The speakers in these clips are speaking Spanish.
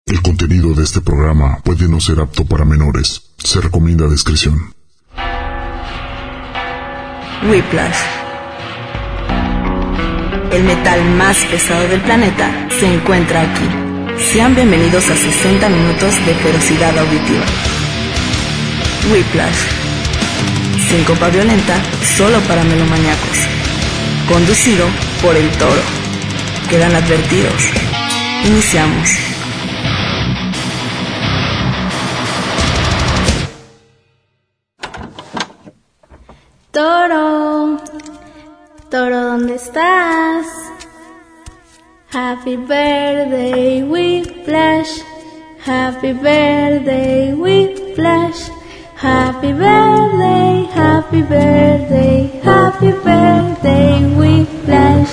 El contenido de este programa puede no ser apto para menores. Se recomienda discreción. Whiplash. El metal más pesado del planeta se encuentra aquí. Sean bienvenidos a 60 minutos de ferocidad auditiva. Whiplash. Síncopa violenta solo para melomaníacos. Conducido por El Toro. Quedan advertidos. Iniciamos. Toro, Toro, ¿dónde estás? Happy birthday, Whiplash. Happy birthday, Whiplash. Happy birthday, happy birthday, happy birthday, Whiplash.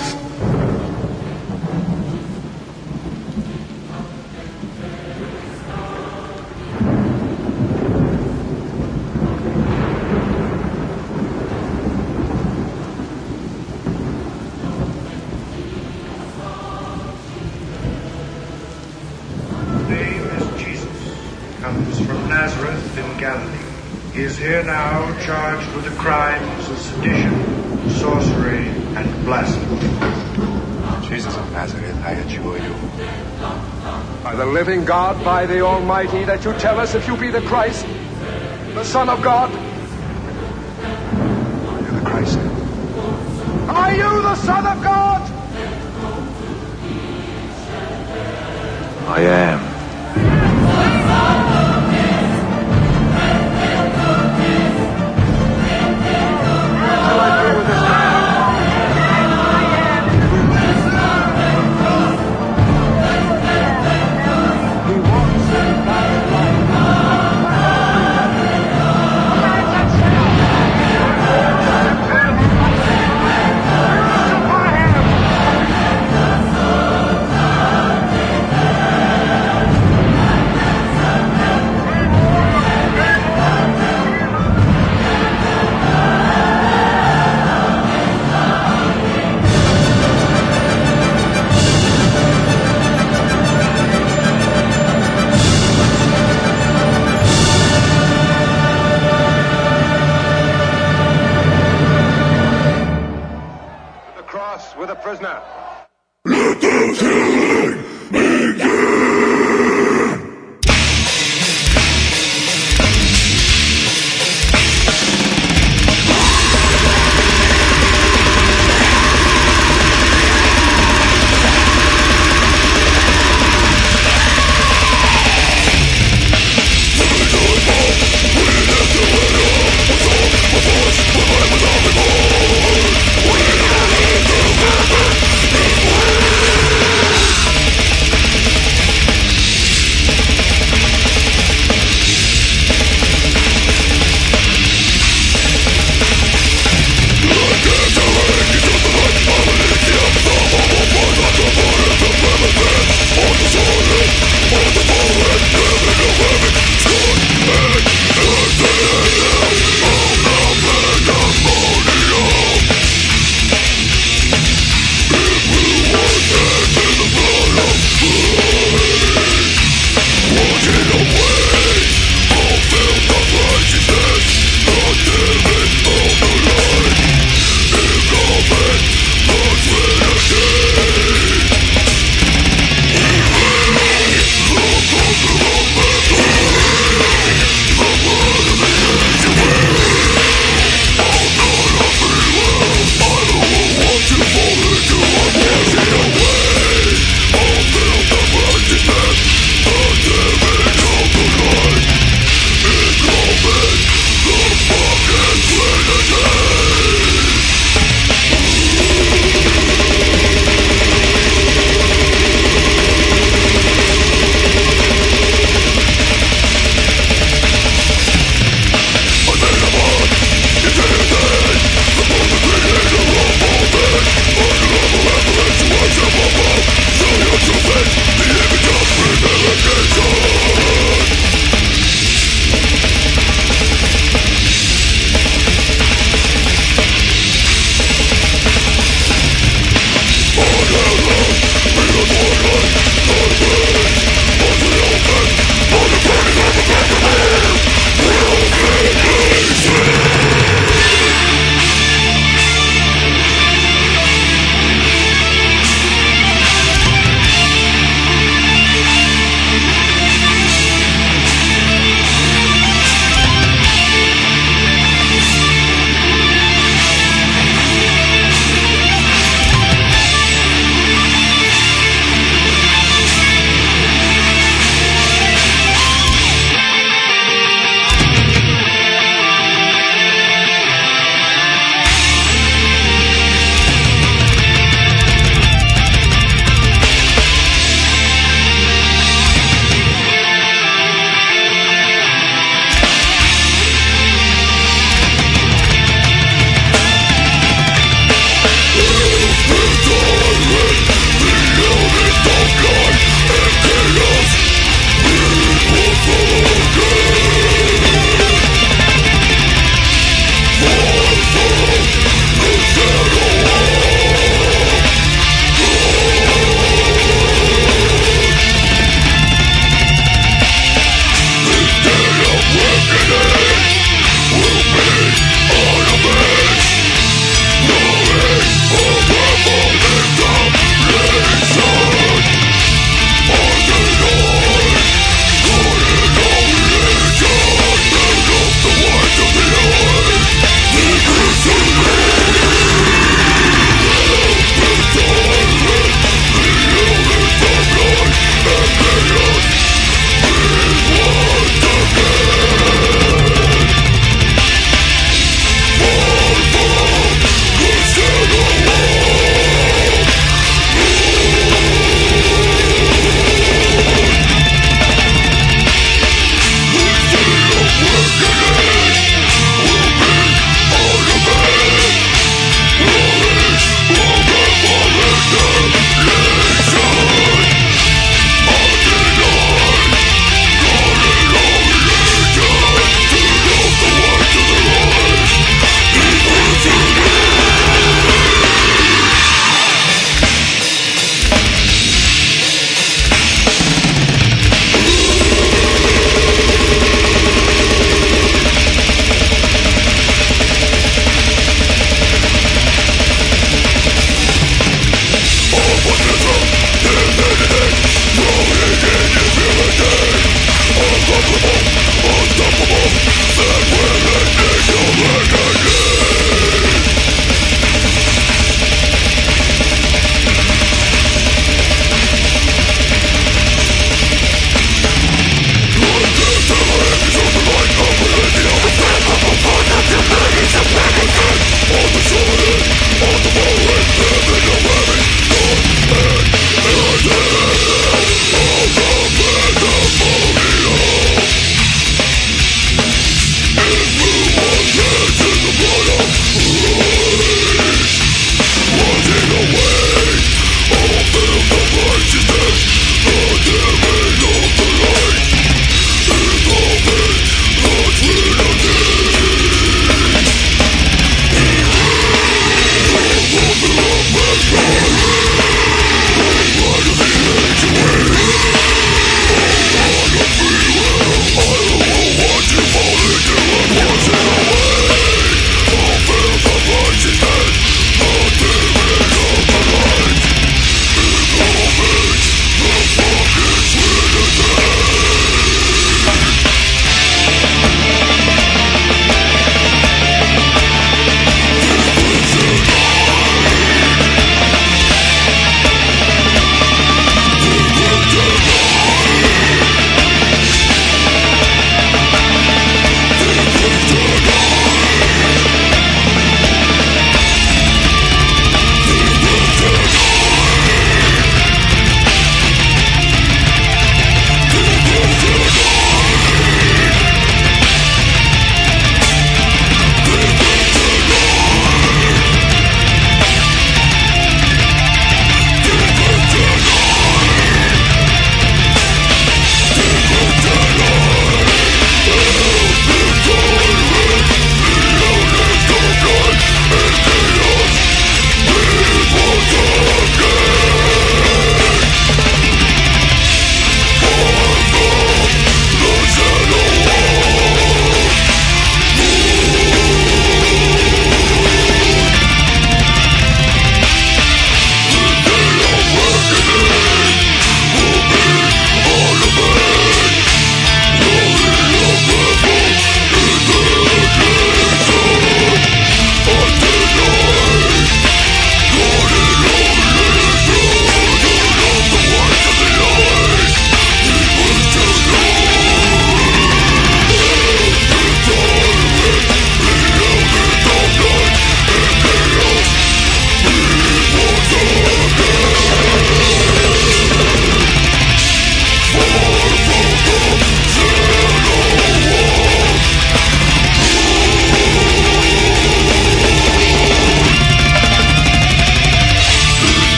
He is here now charged with the crimes of sedition, sorcery, and blasphemy. Jesus of Nazareth, I adjure you. By the living God, by the Almighty, that you tell us if you be the Christ, the Son of God. Are you the Christ? Are you the Son of God? I am.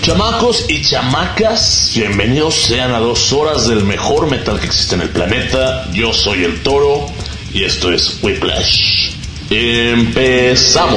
Chamacos y chamacas, bienvenidos sean a 2 horas del mejor metal que existe en el planeta. Yo soy el Toro y esto es Whiplash. ¡Empezamos!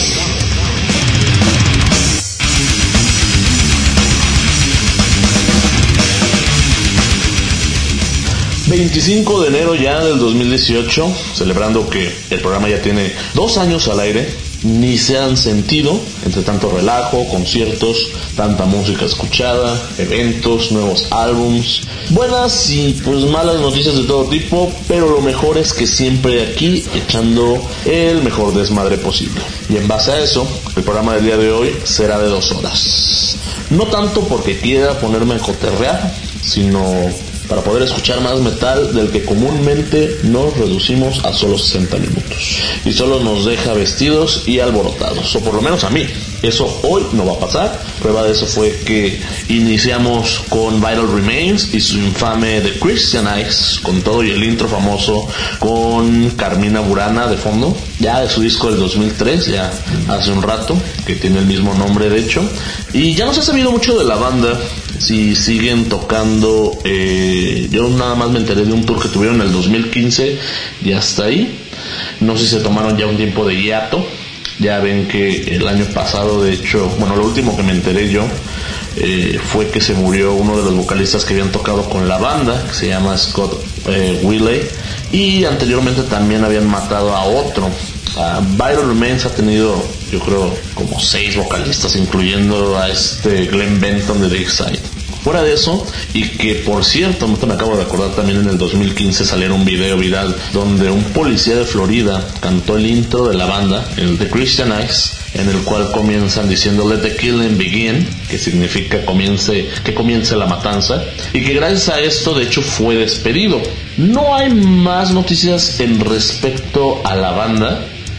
25 de enero ya del 2018, celebrando que el programa ya tiene 2 años al aire. Ni se han sentido entre tanto relajo, conciertos, tanta música escuchada, eventos, nuevos álbums, buenas y pues malas noticias de todo tipo, pero lo mejor es que siempre aquí echando el mejor desmadre posible. Y en base a eso, el programa del día de hoy será de 2 horas. No tanto porque quiera ponerme a cotorrear, sino para poder escuchar más metal del que comúnmente nos reducimos a solo 60 minutos. Y solo nos deja vestidos y alborotados, o por lo menos a mí. Eso hoy no va a pasar. Prueba de eso fue que iniciamos con Vital Remains y su infame The Christianize, con todo y el intro famoso, con Carmina Burana de fondo, ya de su disco del 2003, ya hace un rato, que tiene el mismo nombre de hecho. Y ya no se ha sabido mucho de la banda, si siguen tocando. Yo nada más me enteré de un tour que tuvieron en el 2015 y hasta ahí. No sé si se tomaron ya un tiempo de hiato. Ya ven que el año pasado, de hecho, bueno, lo último que me enteré yo fue que se murió uno de los vocalistas que habían tocado con la banda, que se llama Scott Willey, y anteriormente también habían matado a otro. Vital Remains ha tenido, yo creo, como 6 vocalistas, incluyendo a Glenn Benton de Darkside. Fuera de eso, y que por cierto, me acabo de acordar, también en el 2015 salió un video viral donde un policía de Florida cantó el intro de la banda, el The Christianize, en el cual comienzan diciendo "Let the killing begin", que significa que comience la matanza, y que gracias a esto de hecho fue despedido. No hay más noticias en respecto a la banda,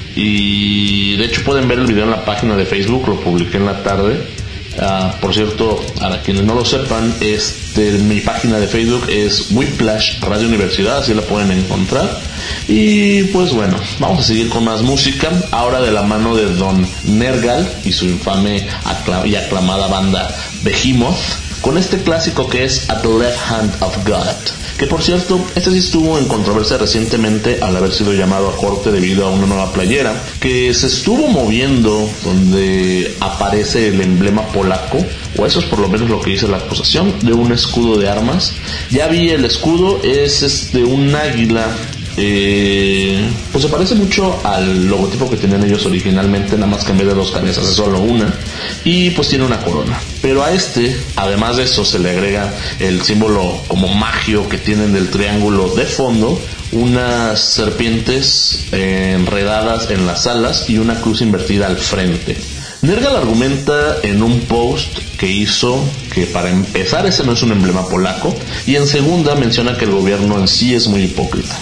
y de hecho pueden ver el video en la página de Facebook, lo publiqué en la tarde. Por cierto, para quienes no lo sepan, mi página de Facebook es Whiplash Radio Universidad, así la pueden encontrar. Y pues bueno, vamos a seguir con más música, ahora de la mano de Don Nergal y su infame y aclamada banda Behemoth, con este clásico que es At the Left Hand of God, que por cierto, sí estuvo en controversia recientemente al haber sido llamado a corte debido a una nueva playera que se estuvo moviendo, donde aparece el emblema polaco, o eso es por lo menos lo que dice la acusación, de un escudo de armas. Ya vi el escudo, es un águila. Pues se parece mucho al logotipo que tenían ellos originalmente, nada más que en vez de 2 cabezas es solo una, y pues tiene una corona. Pero a además de eso, se le agrega el símbolo como magio que tienen del triángulo de fondo, unas serpientes enredadas en las alas y una cruz invertida al frente. Nergal argumenta en un post que hizo que para empezar ese no es un emblema polaco, y en segunda menciona que el gobierno en sí es muy hipócrita.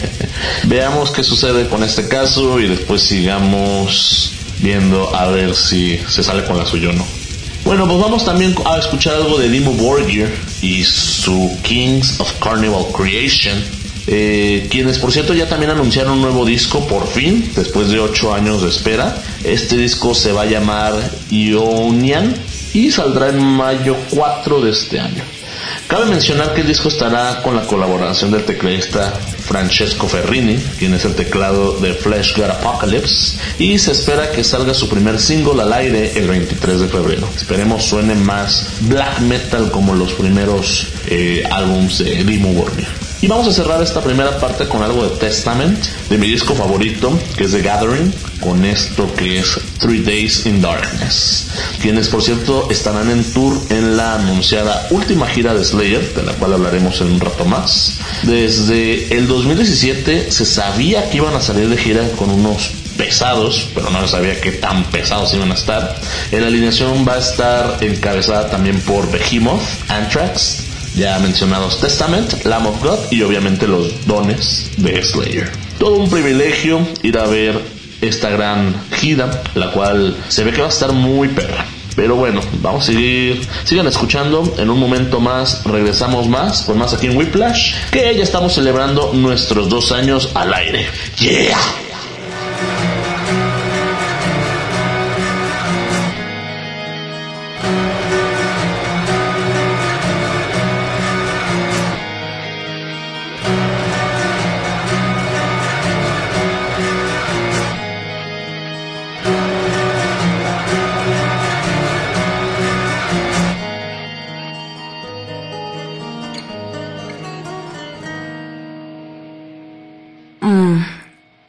Veamos qué sucede con este caso y después sigamos viendo a ver si se sale con la suya o no. Bueno, pues vamos también a escuchar algo de Dimmu Borgir y su Kings of Carnival Creation, quienes por cierto ya también anunciaron un nuevo disco por fin, después de 8 años de espera. Este disco se va a llamar Ionian y saldrá en mayo 4 de este año. Cabe mencionar que el disco estará con la colaboración del tecladista Francesco Ferrini, quien es el teclado de Flesh God Apocalypse, y se espera que salga su primer single al aire el 23 de febrero. Esperemos suene más black metal como los primeros álbums de Dimmu Borgir. Y vamos a cerrar esta primera parte con algo de Testament, de mi disco favorito, que es The Gathering, con esto que es 3 Days in Darkness, quienes por cierto estarán en tour en la anunciada última gira de Slayer, de la cual hablaremos en un rato más. Desde el 2017 se sabía que iban a salir de gira con unos pesados, pero no se sabía qué tan pesados iban a estar. En la alineación va a estar encabezada también por Behemoth, Anthrax, ya mencionados Testament, Lamb of God y obviamente los dones de Slayer. Todo un privilegio ir a ver esta gran gira, la cual se ve que va a estar muy perra. Pero bueno, vamos a sigan escuchando. En un momento más regresamos con más aquí en Whiplash, que ya estamos celebrando nuestros 2 años al aire. ¡Yeah!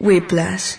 Whiplash.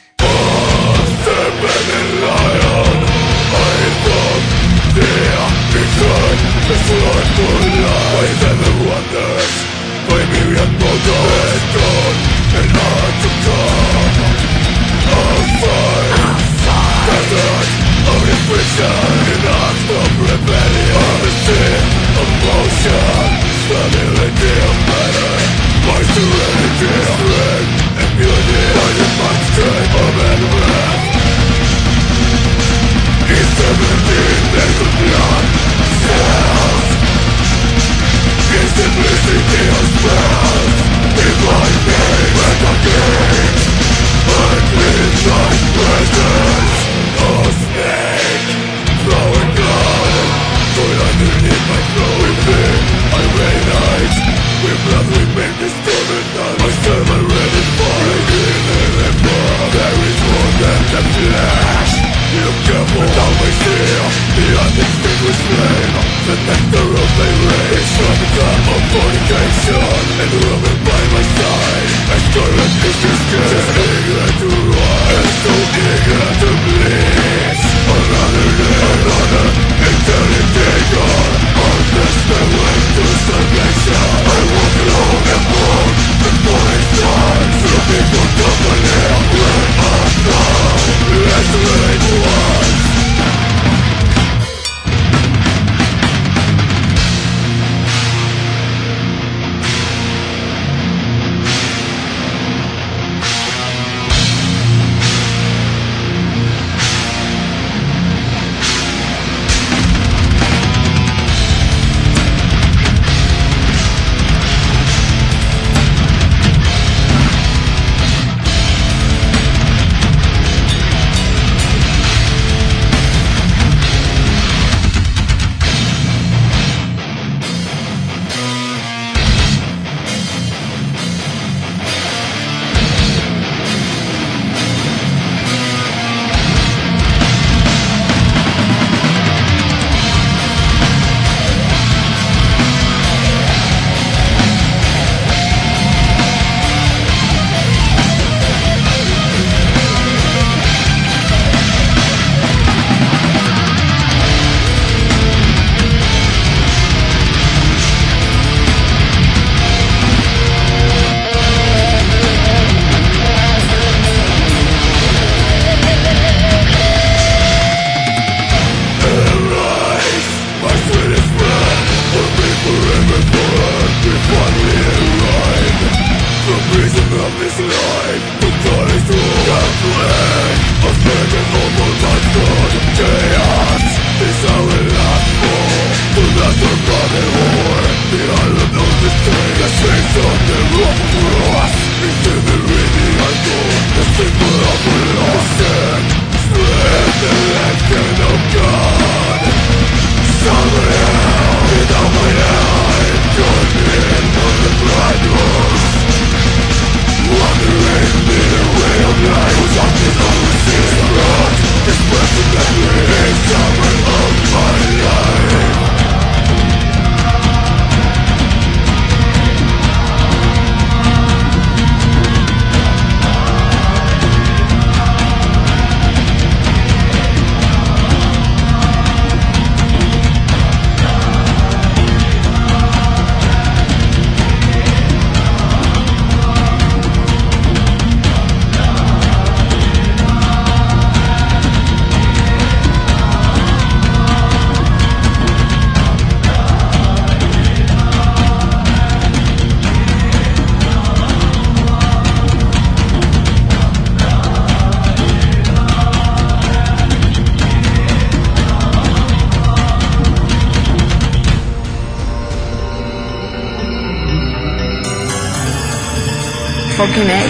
Fucking A.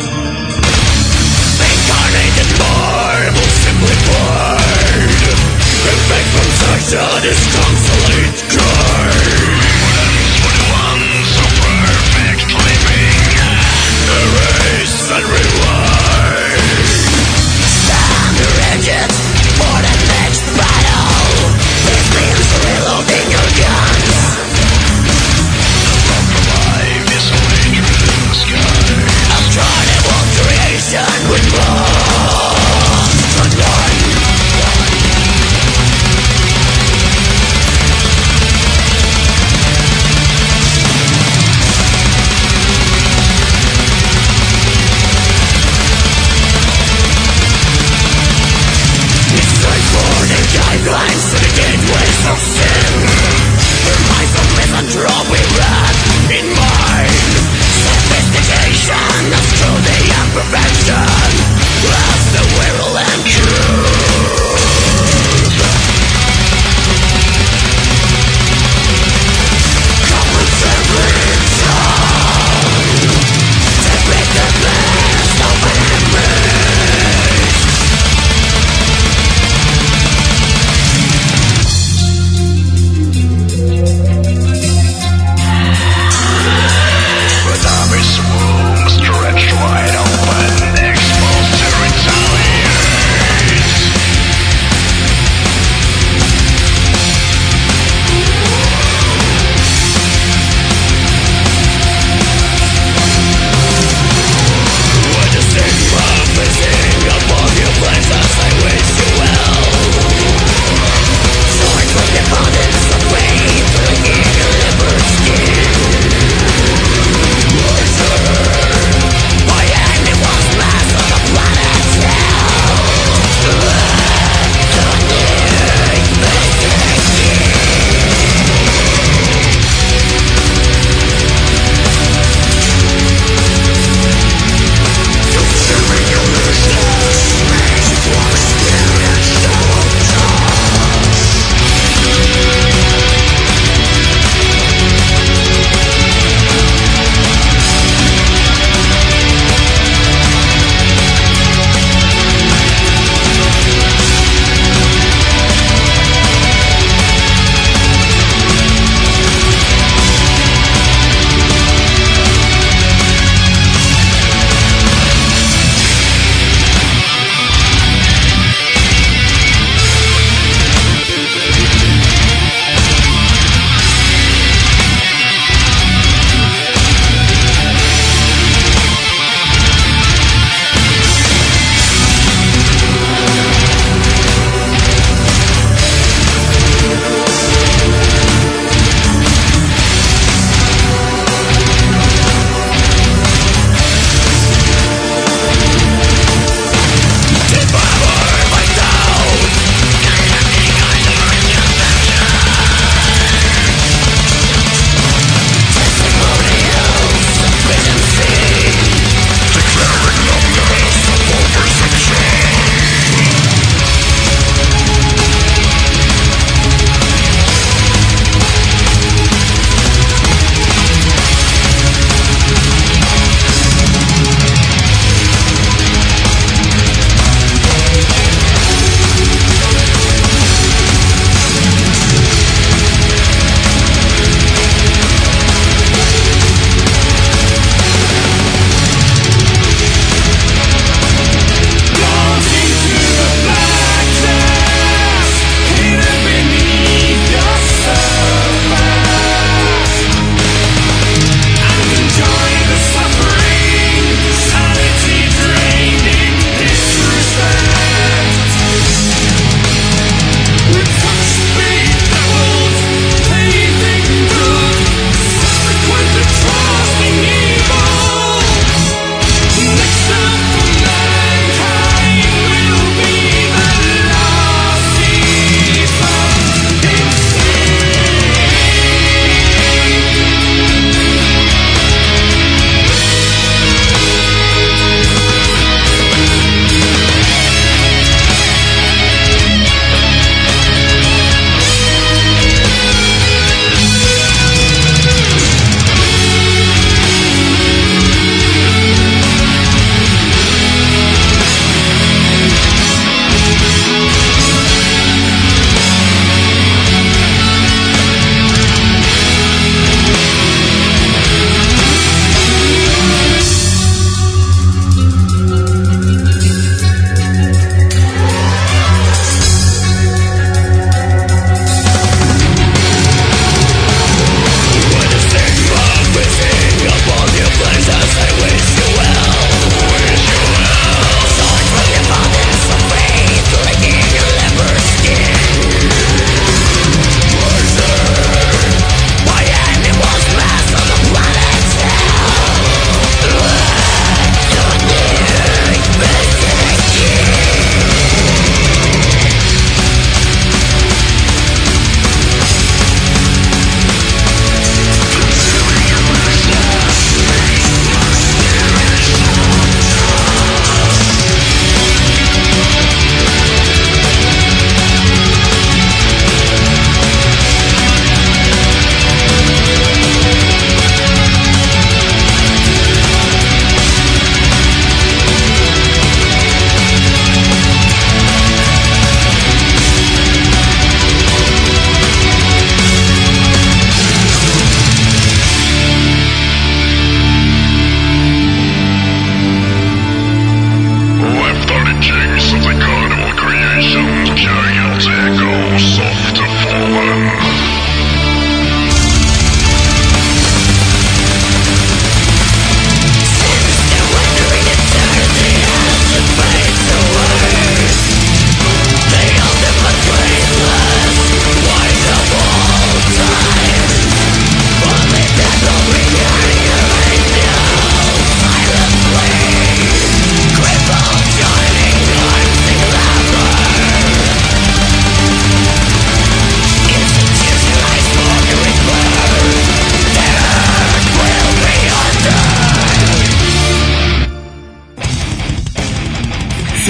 Incarnated marble simply poured. Effect from such a disconsolate guard. 21, so perfect living. Erase and rewind. Stand rigid for the next battle. This means reloading your guns. From life is so dangerous in the sky. I'm trying to walk creation.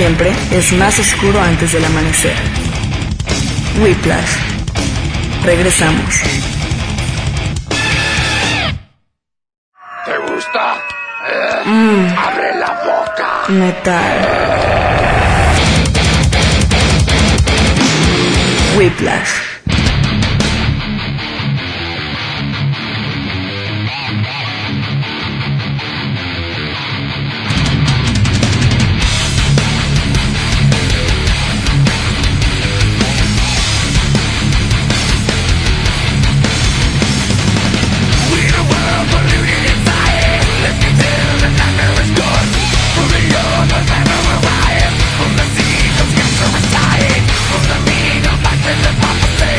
siempre es más oscuro antes del amanecer. Whiplash. Regresamos. ¿Te gusta? ¡Abre la boca! Metal. Whiplash. From the seeds of cancer aside, from the mean of life and hypocrisy.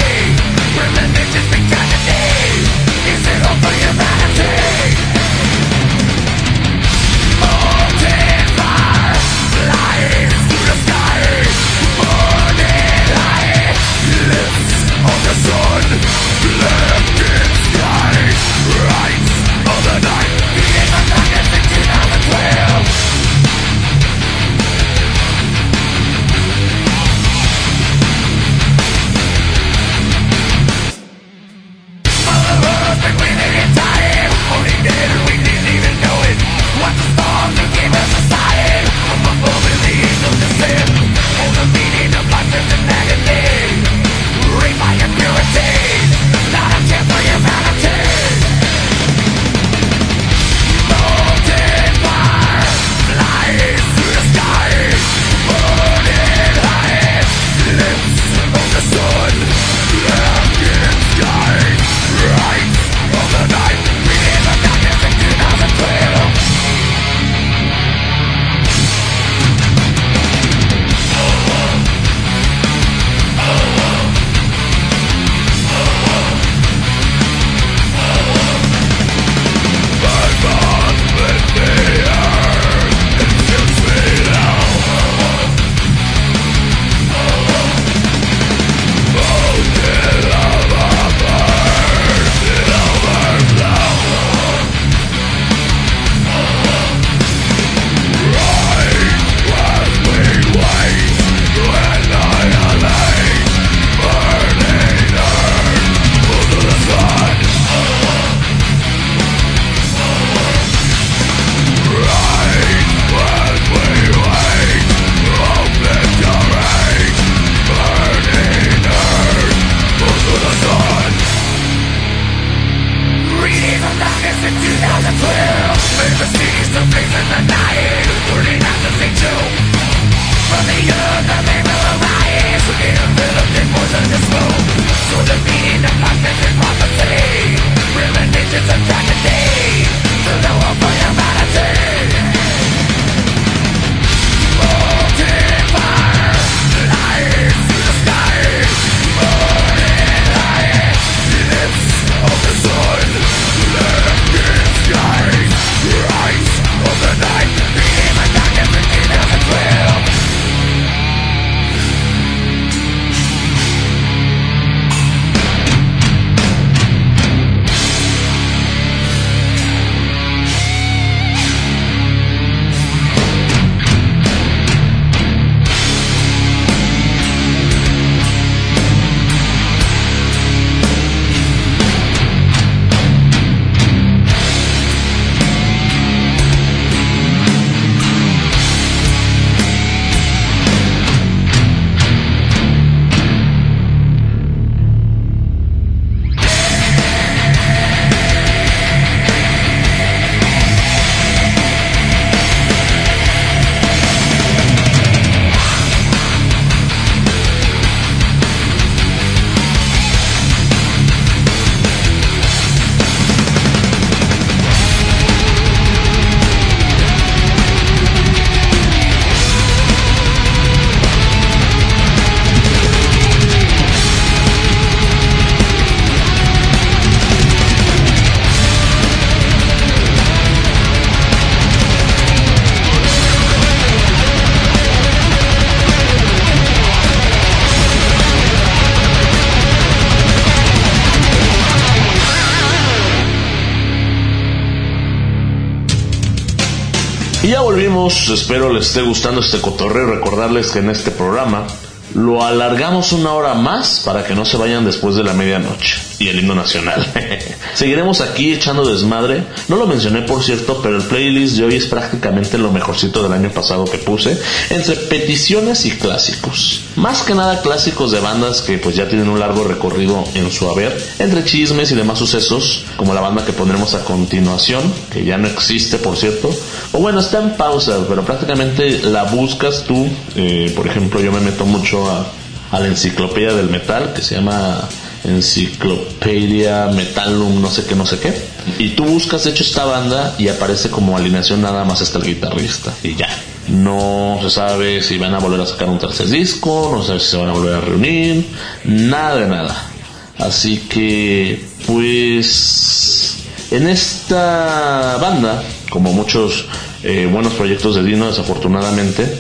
Y ya volvimos, espero les esté gustando este cotorreo. Recordarles que en este programa lo alargamos 1 hora más para que no se vayan después de la medianoche y el himno nacional. Seguiremos aquí echando desmadre. No lo mencioné, por cierto, pero el playlist de hoy es prácticamente lo mejorcito del año pasado que puse, entre peticiones y clásicos. Más que nada clásicos de bandas que pues ya tienen un largo recorrido en su haber, entre chismes y demás sucesos, como la banda que pondremos a continuación, que ya no existe, por cierto, o bueno, está en pausa, pero prácticamente la buscas tú. Por ejemplo, yo me meto mucho a la enciclopedia del metal, que se llama Enciclopedia Metalum no sé qué, y tú buscas de hecho esta banda y aparece como alineación nada más está el guitarrista y ya. No se sabe si van a volver a sacar un tercer disco, no se sabe si se van a volver a reunir, nada de nada. Así que pues en esta banda, como muchos buenos proyectos de Dino, desafortunadamente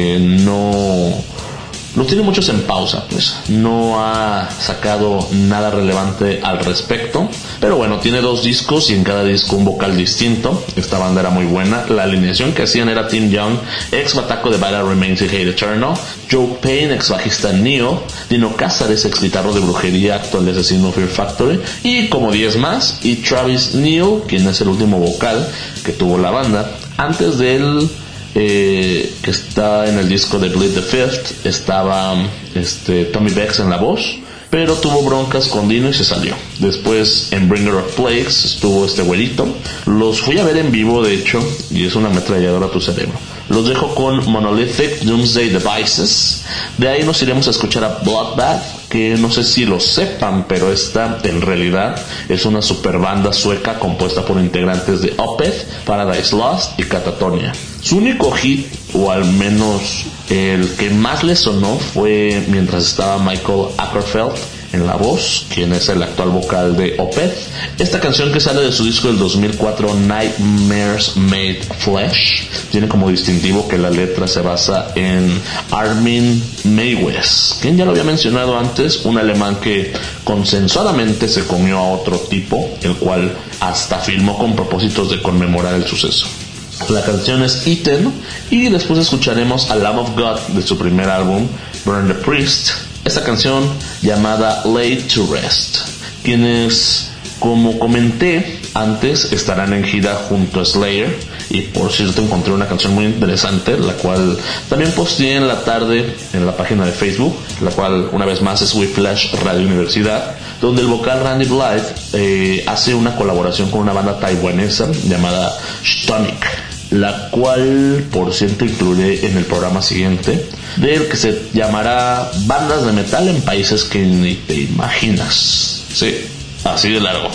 los tiene muchos en pausa, pues no ha sacado nada relevante al respecto, pero bueno, tiene 2 discos y en cada disco un vocal distinto. Esta banda era muy buena. La alineación que hacían era Tim Young, ex bataco de Battle Remains y Hate Eternal, Joe Payne, ex bajista Neo, Dino Cázares, ex guitarro de Brujería, actual de Asesino Fear Factory, y como 10 más, y Travis Neal, quien es el último vocal que tuvo la banda. Antes de él, que está en el disco de Bleed the Fifth, estaba Tommy Vex en la voz, pero tuvo broncas con Dino y se salió. Después en Bringer of Plagues estuvo este güerito. Los fui a ver en vivo, de hecho, y es una ametralladora a tu cerebro. Los dejo con Monolithic Doomsday Devices. De ahí nos iremos a escuchar a Bloodbath, que no sé si lo sepan, pero esta en realidad es una super banda sueca compuesta por integrantes de Opeth, Paradise Lost y Catatonia. Su único hit, o al menos el que más le sonó, fue mientras estaba Michael Ackerfeld en la voz, quien es el actual vocal de Opeth. Esta canción, que sale de su disco del 2004, Nightmares Made Flesh, tiene como distintivo que la letra se basa en Armin Meiwes, quien ya lo había mencionado antes, un alemán que consensuadamente se comió a otro tipo, el cual hasta filmó con propósitos de conmemorar el suceso. La canción es Eaten, y después escucharemos a Lamb of God de su primer álbum, Burn the Priest, esta canción llamada Laid to Rest, quienes, como comenté antes, estarán en gira junto a Slayer. Y por cierto, encontré una canción muy interesante, la cual también posteé en la tarde en la página de Facebook, la cual una vez más es Whiplash Radio Universidad, donde el vocal Randy Blythe hace una colaboración con una banda taiwanesa llamada Stonic, la cual por cierto incluiré en el programa siguiente, del que se llamará Bandas de Metal en Países que ni te imaginas. Sí, así de largo.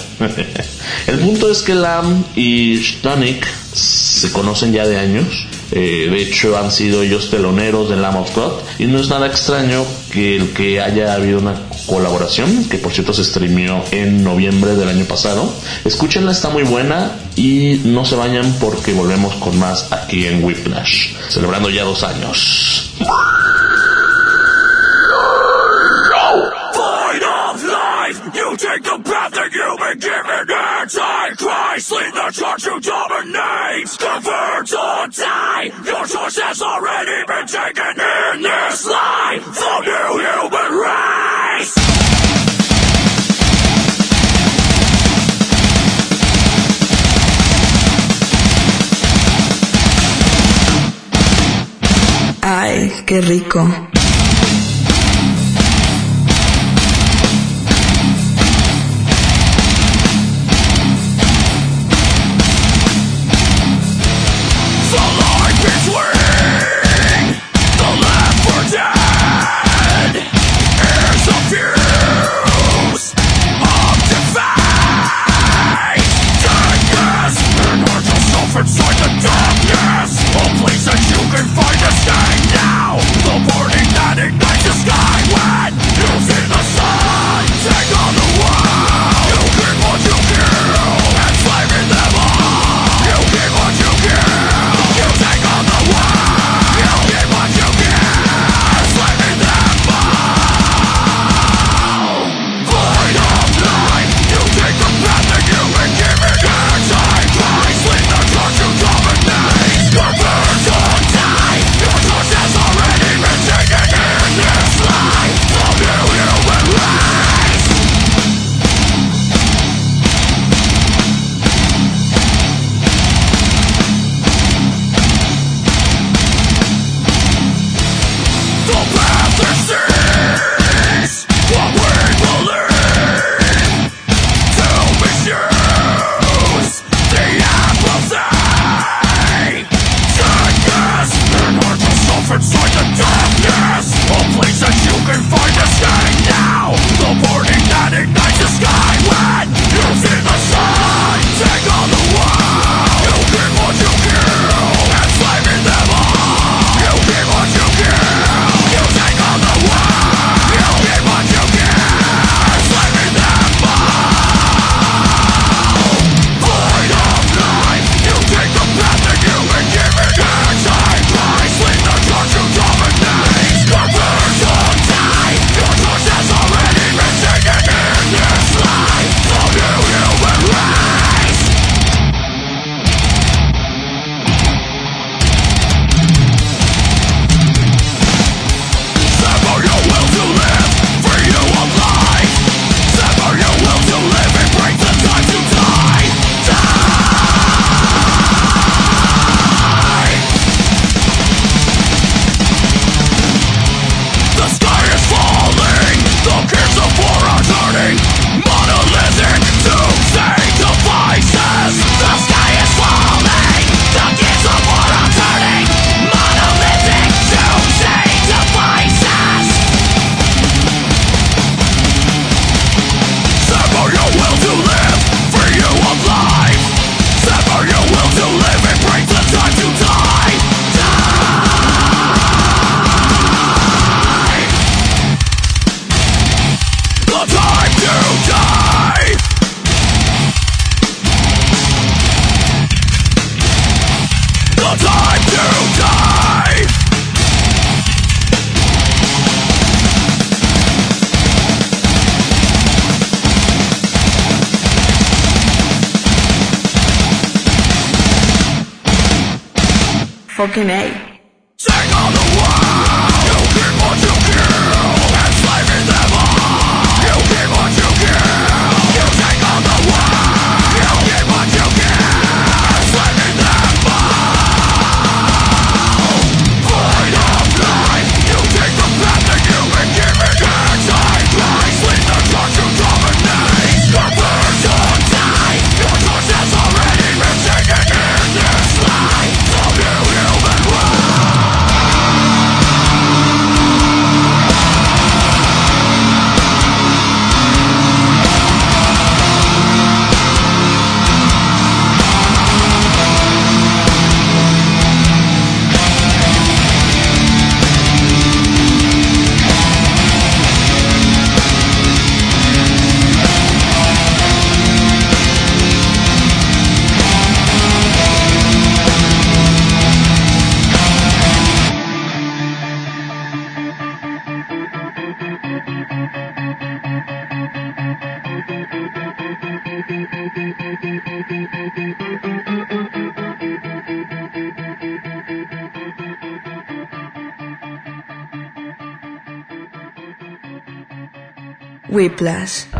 El punto es que Lamb y Stonic se conocen ya de años. De hecho, han sido ellos teloneros de Lamb of God, y no es nada extraño que el que haya habido una colaboración, que por cierto se streameó en noviembre del año pasado. Escúchenla, está muy buena, y no se vayan porque volvemos con más aquí en Whiplash, celebrando ya 2 años. You take the path that you've been given. Anti-Christ, lead the church who dominates. Convert or die. Your choice has already been taken in this life. The new human race. Ay, qué rico. Inside the darkness, a place that you can find a stay now. The burning Fucking A. Take on the world, you keep what you kill, enslaving them all. You keep what you kill, you take on the world, you keep what you kill, enslaving them all. Void of life, you take the path that you've been given. Antichrist, lead the church to dominate. Convert or die, your choice has already been taken in this life. So you human Whiplash.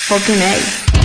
Fucking A.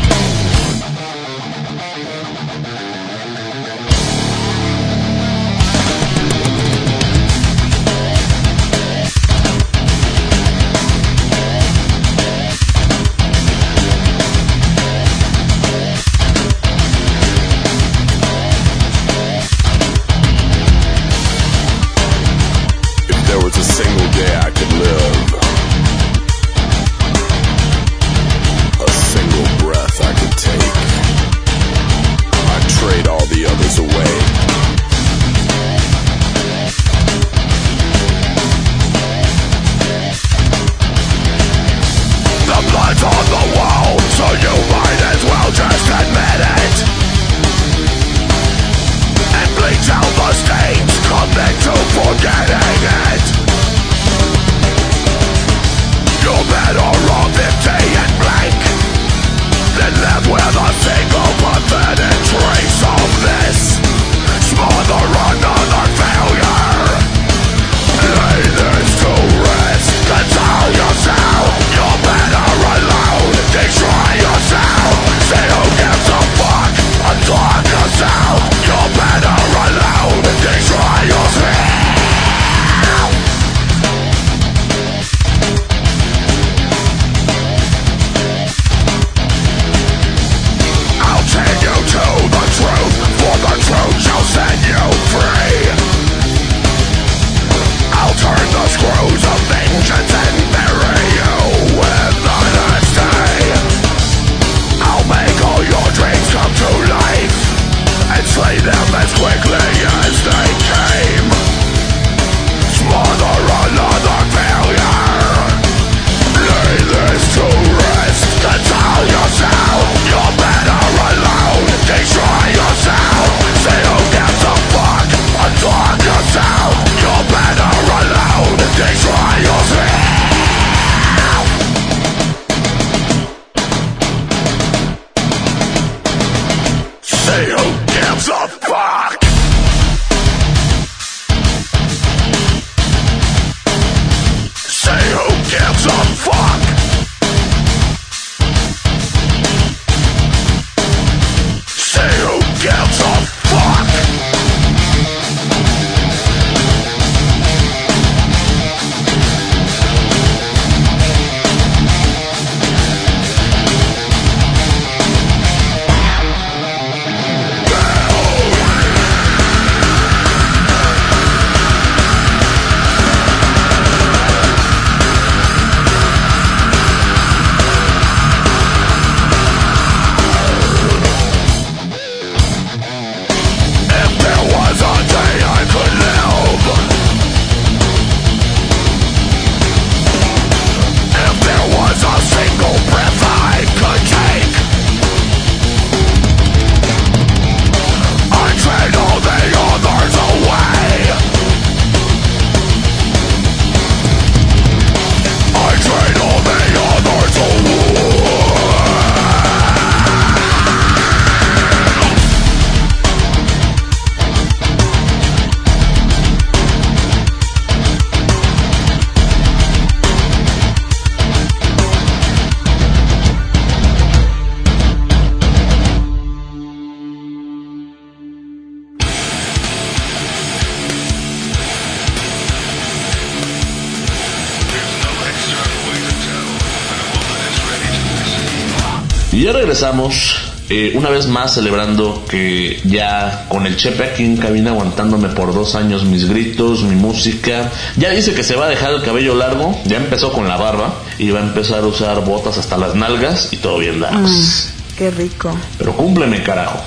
Y ya regresamos, una vez más celebrando que ya con el Chepe aquí en cabina aguantándome por 2 años mis gritos, mi música. Ya dice que se va a dejar el cabello largo, ya empezó con la barba y va a empezar a usar botas hasta las nalgas y todo bien dadas. Qué rico. Pero cúmpleme, carajo.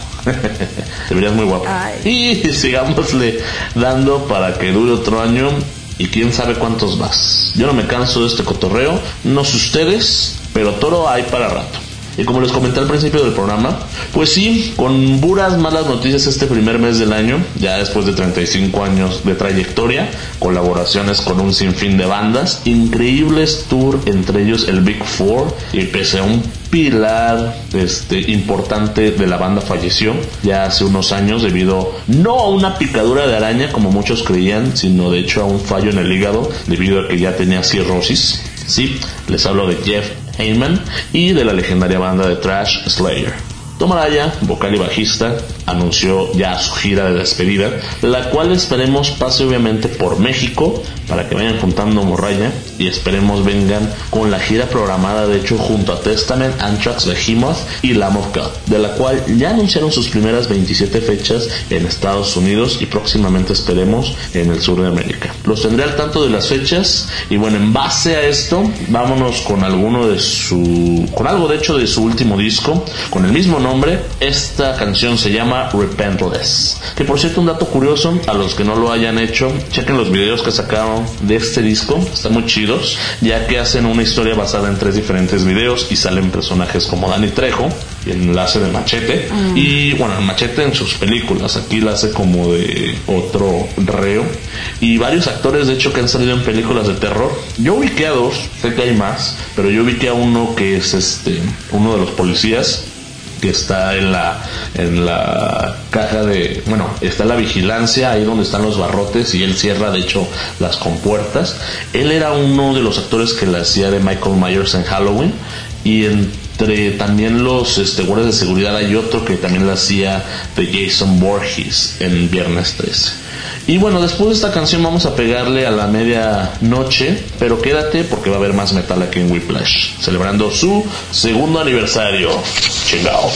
Te verías muy guapo. Ay. Y sigámosle dando para que dure otro año y quién sabe cuántos más. Yo no me canso de este cotorreo, no sé ustedes, pero toro hay para rato. Y como les comenté al principio del programa, pues sí, con puras malas noticias este primer mes del año, ya después de 35 años de trayectoria, colaboraciones con un sinfín de bandas, increíbles tours, entre ellos el Big Four, y pese a un pilar importante de la banda falleció ya hace unos años debido no a una picadura de araña como muchos creían, sino de hecho a un fallo en el hígado debido a que ya tenía cirrosis. Sí, les hablo de Jeff Heyman y de la legendaria banda de thrash Slayer. Tom Araya, vocal y bajista, anunció ya su gira de despedida, la cual esperemos pase obviamente por México, para que vayan juntando morralla, y esperemos vengan con la gira programada de hecho junto a Testament, Anthrax, Behemoth y Lamb of God, de la cual ya anunciaron sus primeras 27 fechas en Estados Unidos y próximamente esperemos en el sur de América. Los tendré al tanto de las fechas, y bueno, en base a esto, vámonos con algo de su último disco, con el mismo nombre. Esta canción se llama Repentless, que por cierto, un dato curioso, a los que no lo hayan hecho, chequen los videos que sacaron de este disco, están muy chidos, ya que hacen una historia basada en 3 diferentes videos y salen personajes como Danny Trejo, el enlace de Machete, y bueno, el Machete en sus películas, aquí la hace como de otro reo, y varios actores de hecho que han salido en películas de terror. Yo ubiqué a 2, sé que hay más, pero yo ubiqué a uno que es uno de los policías que está en la caja de, bueno, está la vigilancia, ahí donde están los barrotes, y él cierra de hecho las compuertas. Él era uno de los actores que la hacía de Michael Myers en Halloween, y entre también los guardias de seguridad hay otro que también la hacía de Jason Voorhees en Viernes 13. Y bueno, después de esta canción vamos a pegarle a la medianoche, pero quédate porque va a haber más metal aquí en Whiplash, celebrando su 2º aniversario. Chingao.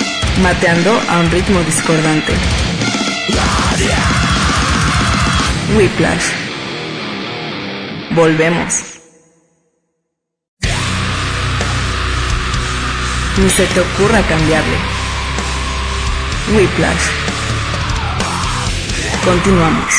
Mateando a un ritmo discordante. Whiplash. Volvemos. Ni se te ocurra cambiarle. Whiplash. Continuamos.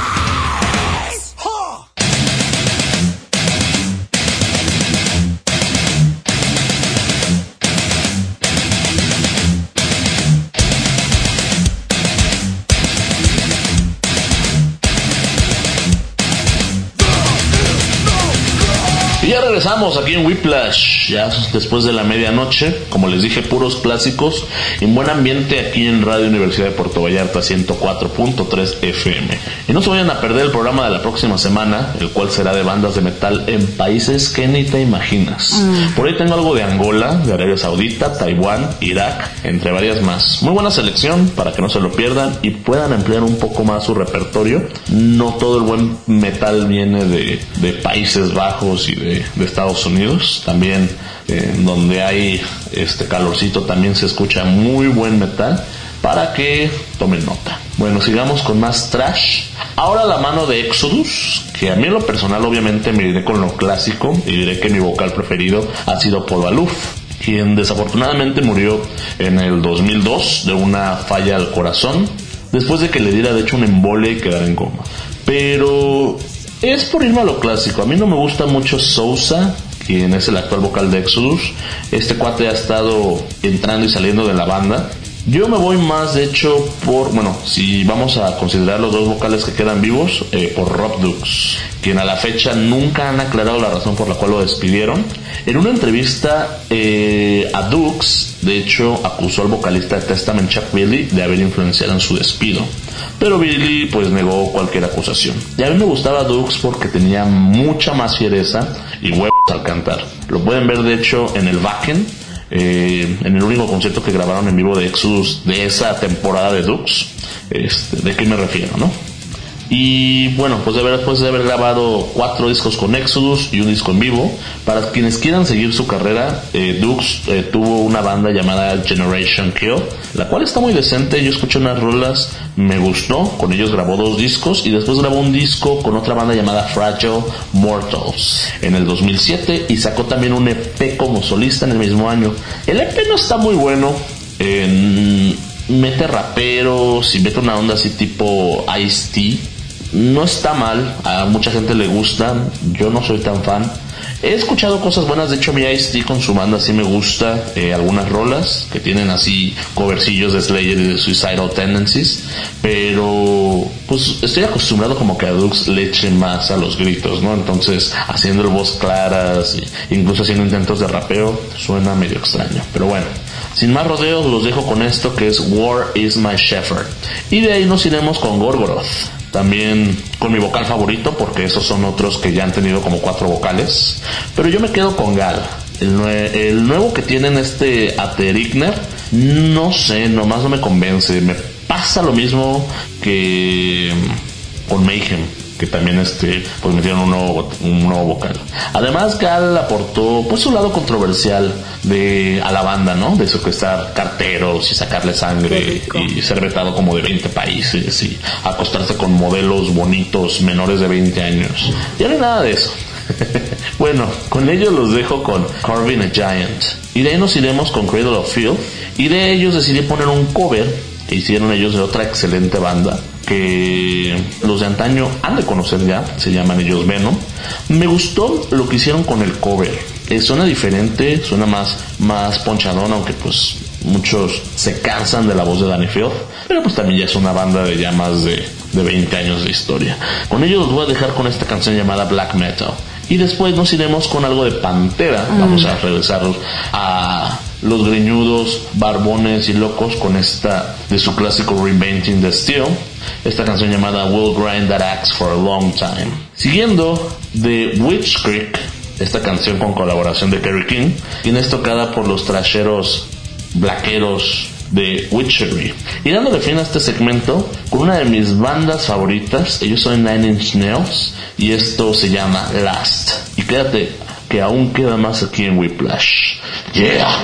Y ya regresamos aquí en Whiplash, ya después de la medianoche, como les dije, puros clásicos, en buen ambiente aquí en Radio Universidad de Puerto Vallarta 104.3 FM. Y no se vayan a perder el programa de la próxima semana, el cual será de bandas de metal en países que ni te imaginas. Por ahí tengo algo de Angola, de Arabia Saudita, Taiwán, Irak, entre varias más. Muy buena selección para que no se lo pierdan y puedan ampliar un poco más su repertorio. No todo el buen metal viene de Países Bajos y de Estados Unidos. También donde hay calorcito también se escucha muy buen metal, para que tomen nota. Bueno, sigamos con más trash. Ahora la mano de Exodus, que a mí en lo personal obviamente me iré con lo clásico y diré que mi vocal preferido ha sido Paul Balouf, quien desafortunadamente murió en el 2002 de una falla al corazón, después de que le diera de hecho un embole y quedara en coma. Pero es por irme a lo clásico. A mí no me gusta mucho Sousa, quien es el actual vocal de Exodus. Este cuate ha estado entrando y saliendo de la banda. Yo me voy más, de hecho, si vamos a considerar los dos vocales que quedan vivos, por Rob Dukes, quien a la fecha nunca han aclarado la razón por la cual lo despidieron. En una entrevista a Dukes, de hecho, acusó al vocalista de Testament, Chuck Billy, de haber influenciado en su despido. Pero Billy pues negó cualquier acusación. Y a mí me gustaba Dukes porque tenía mucha más fiereza y huevos al cantar. Lo pueden ver de hecho en el Wacken, en el único concierto que grabaron en vivo de Exodus de esa temporada de Dukes. ¿De qué me refiero, no? Y bueno, pues después de haber grabado 4 discos con Exodus y un disco en vivo, para quienes quieran seguir su carrera, Dukes tuvo una banda llamada Generation Kill, la cual está muy decente. Yo escuché unas rolas, me gustó, con ellos grabó 2 discos y después grabó un disco con otra banda llamada Fragile Mortals en el 2007 y sacó también un EP como solista en el mismo año. El EP no está muy bueno, mete raperos y mete una onda así tipo Ice-T. No está mal, a mucha gente le gusta, yo no soy tan fan. He escuchado cosas buenas, de hecho mi Ice-T con su banda sí me gusta, algunas rolas que tienen así covercillos de Slayer y de Suicidal Tendencies, pero pues estoy acostumbrado como que a Dukes le eche más a los gritos, ¿no? Entonces haciendo voz claras, incluso haciendo intentos de rapeo, suena medio extraño, pero bueno. Sin más rodeos los dejo con esto que es War is My Shepherd, y de ahí nos iremos con Gorgoroth, también con mi vocal favorito, porque esos son otros que ya han tenido como 4 vocales, pero yo me quedo con Gal, el nuevo que tienen Aterigner. No sé, nomás no me convence. Me pasa lo mismo que con Mayhem, que también pues metieron un nuevo vocal. Además Gal aportó pues su lado controversial a la banda, ¿no? De secuestrar carteros y sacarle sangre y ser vetado como de 20 países y acostarse con modelos bonitos menores de 20 años. Ya no hay nada de eso. Bueno, con ellos los dejo con Carving a Giant, y de ahí nos iremos con Cradle of Filth, y de ellos decidí poner un cover que hicieron ellos de otra excelente banda que los de antaño han de conocer ya, se llaman ellos Venom. Me gustó lo que hicieron con el cover, suena diferente, suena más ponchadón, aunque pues muchos se cansan de la voz de Danny Filth, pero pues también ya es una banda de ya más de 20 años de historia. Con ellos los voy a dejar con esta canción llamada Black Metal, y después nos iremos con algo de Pantera. Vamos a regresar a los greñudos, barbones y locos con esta de su clásico Reinventing the Steel, esta canción llamada We'll Grind That Axe for a Long Time. Siguiendo de Witch Creek, esta canción con colaboración de Kerry King, quien es tocada por los trasheros blackeros de Witchery. Y dándole fin a este segmento con una de mis bandas favoritas, ellos son Nine Inch Nails, y esto se llama Last. Y quédate, que aún queda más aquí en Whiplash. Yeah.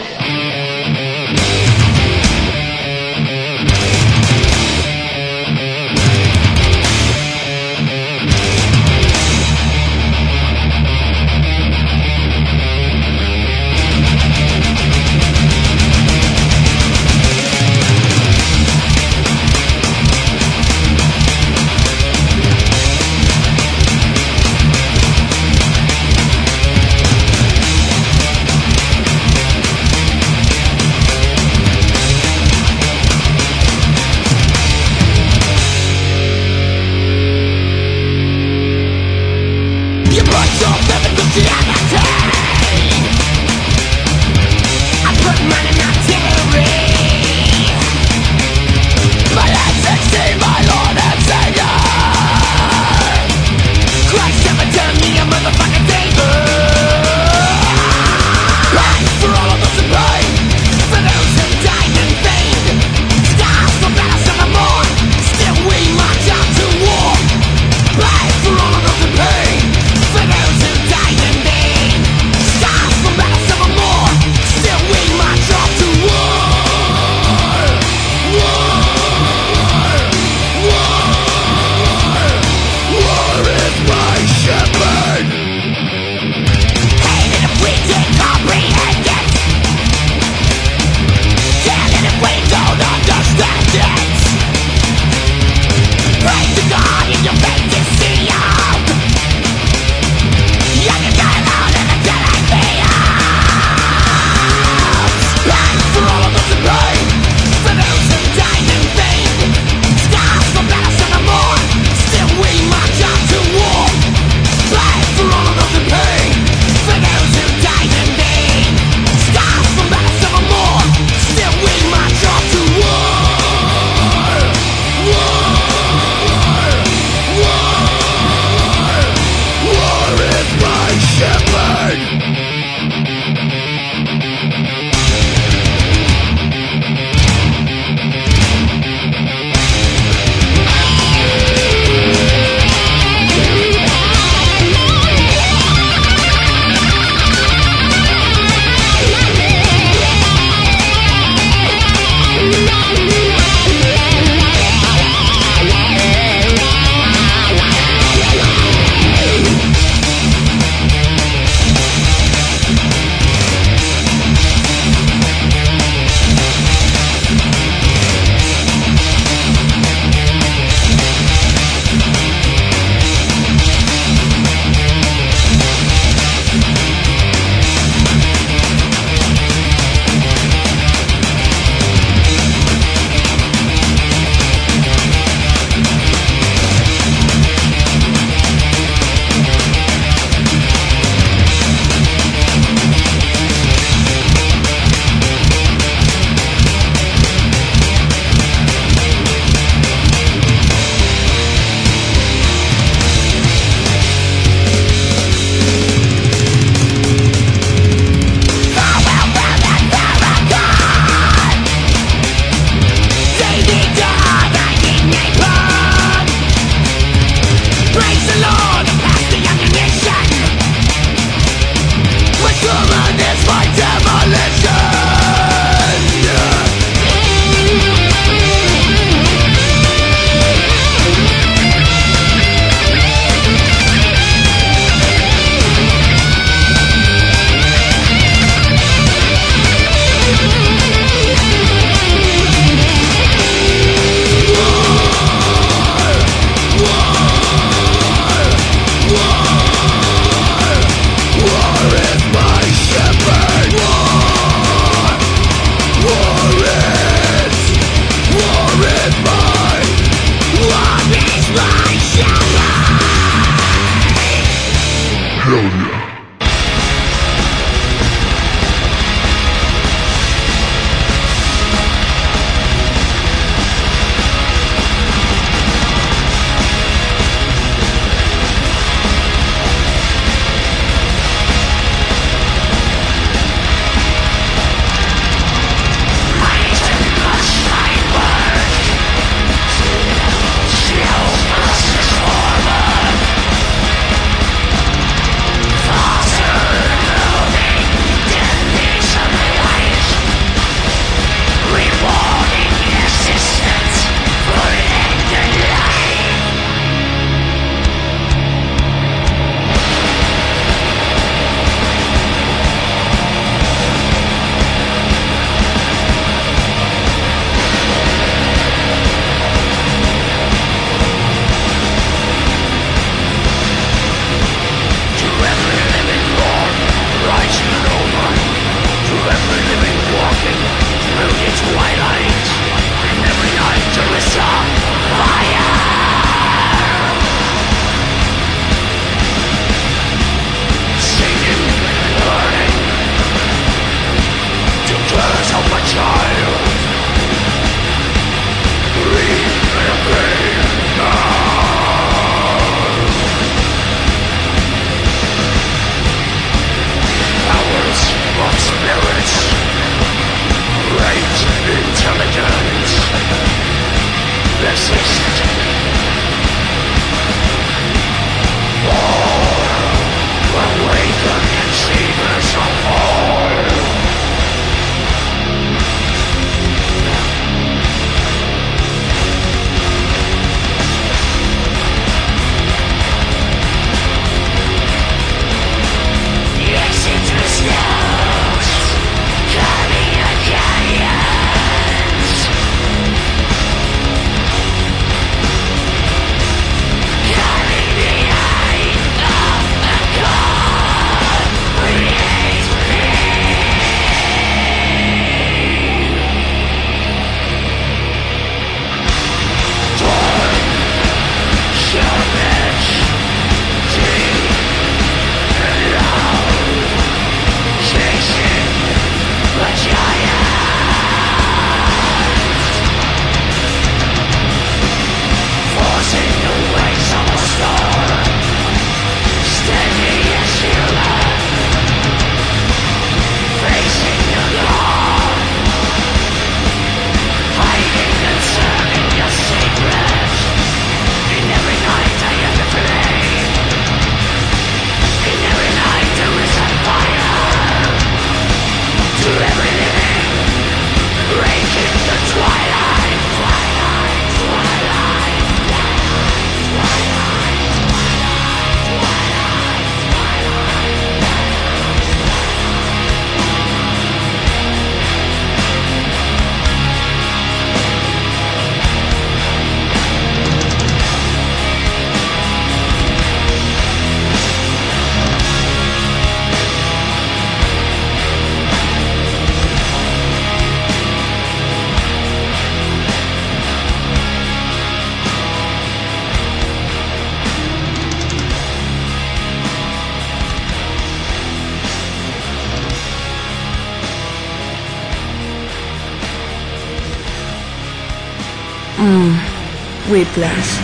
Whiplash.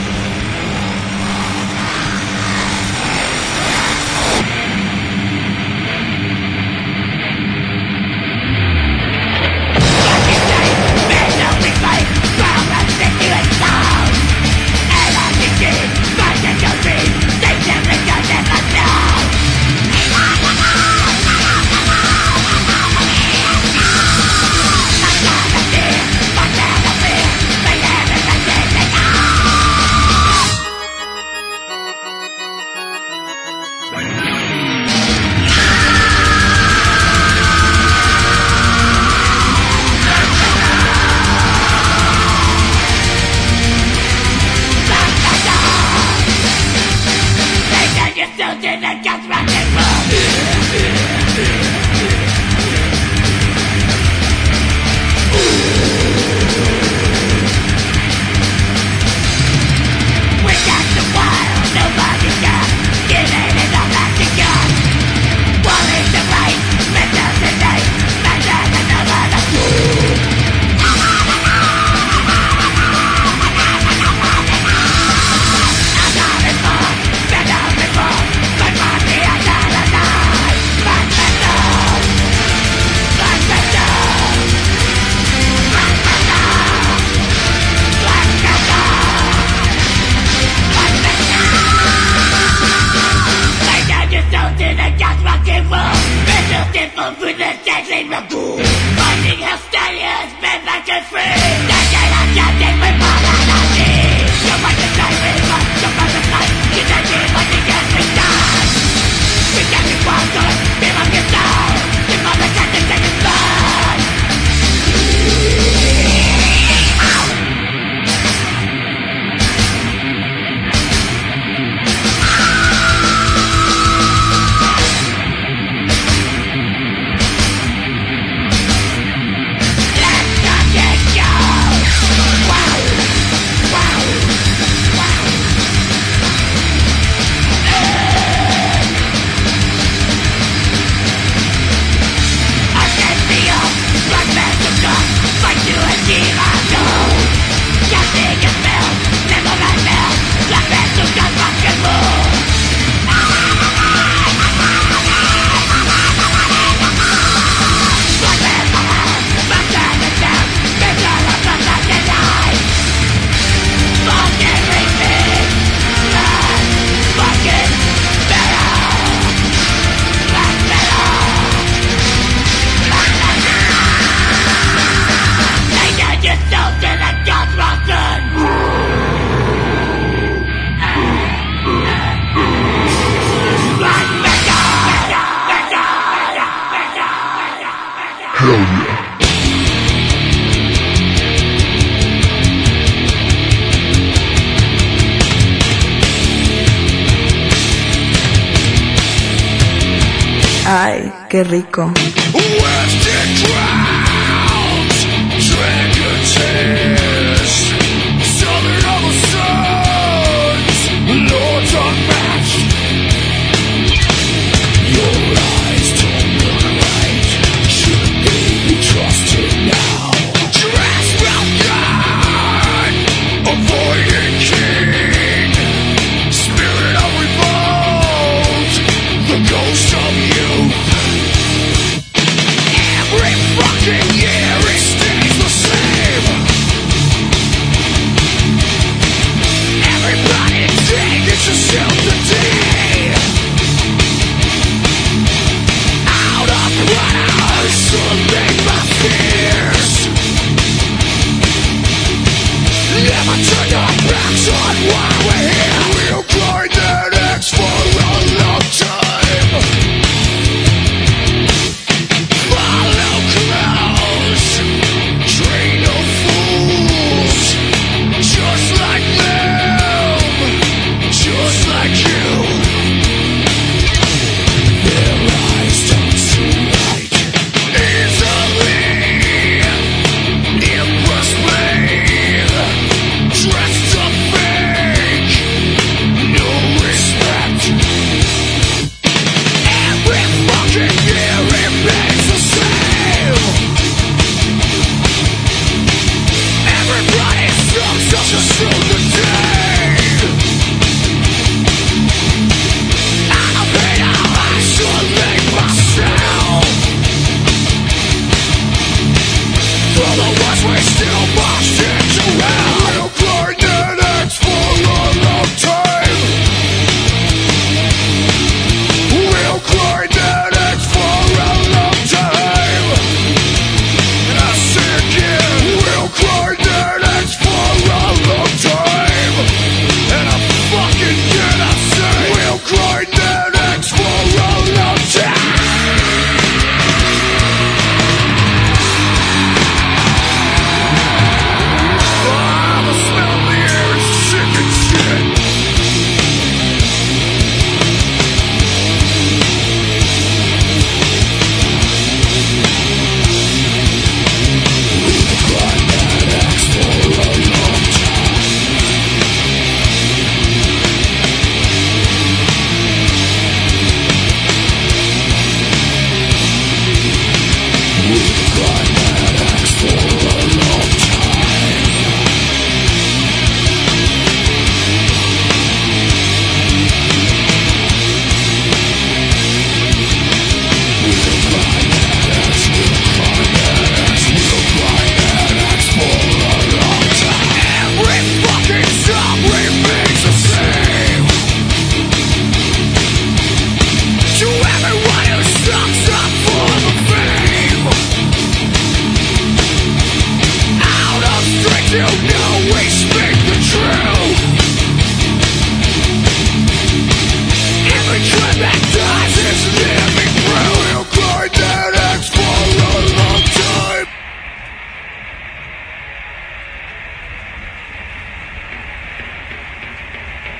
Ay, qué rico. Every fucking year it stays the same.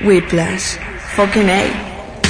Whiplash. Fucking A.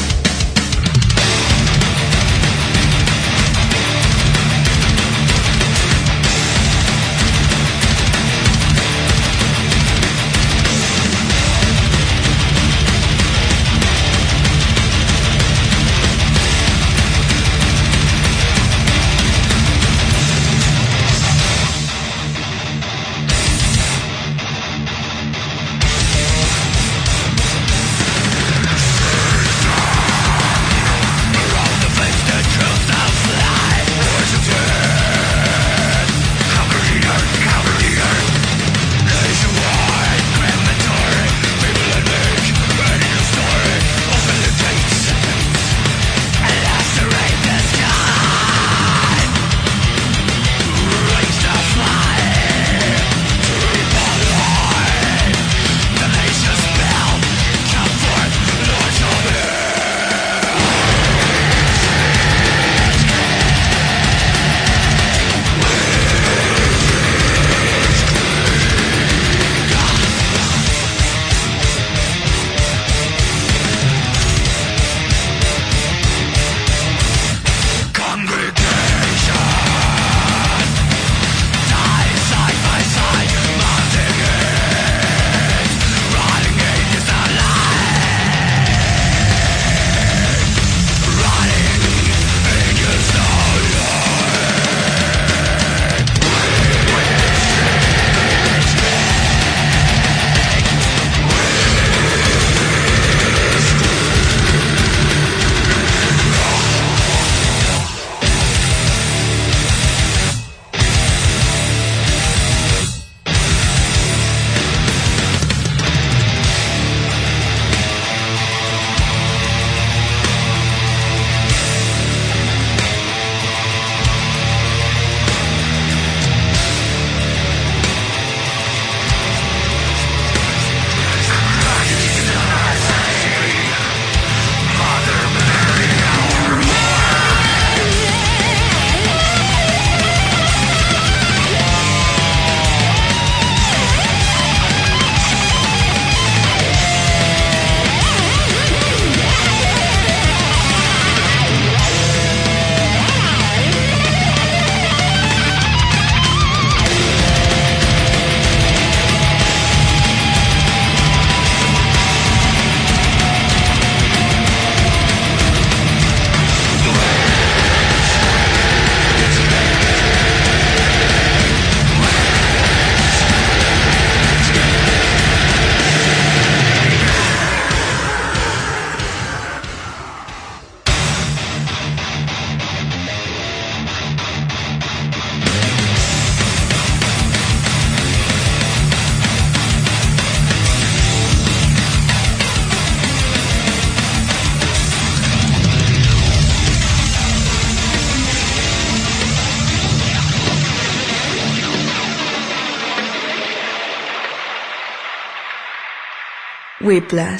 Whiplash.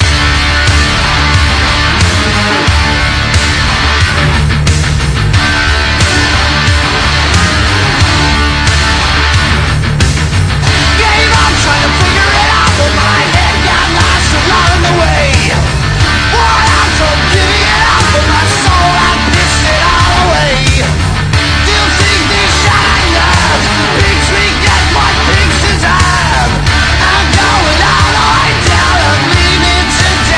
I'm going all the way down and leave me to die.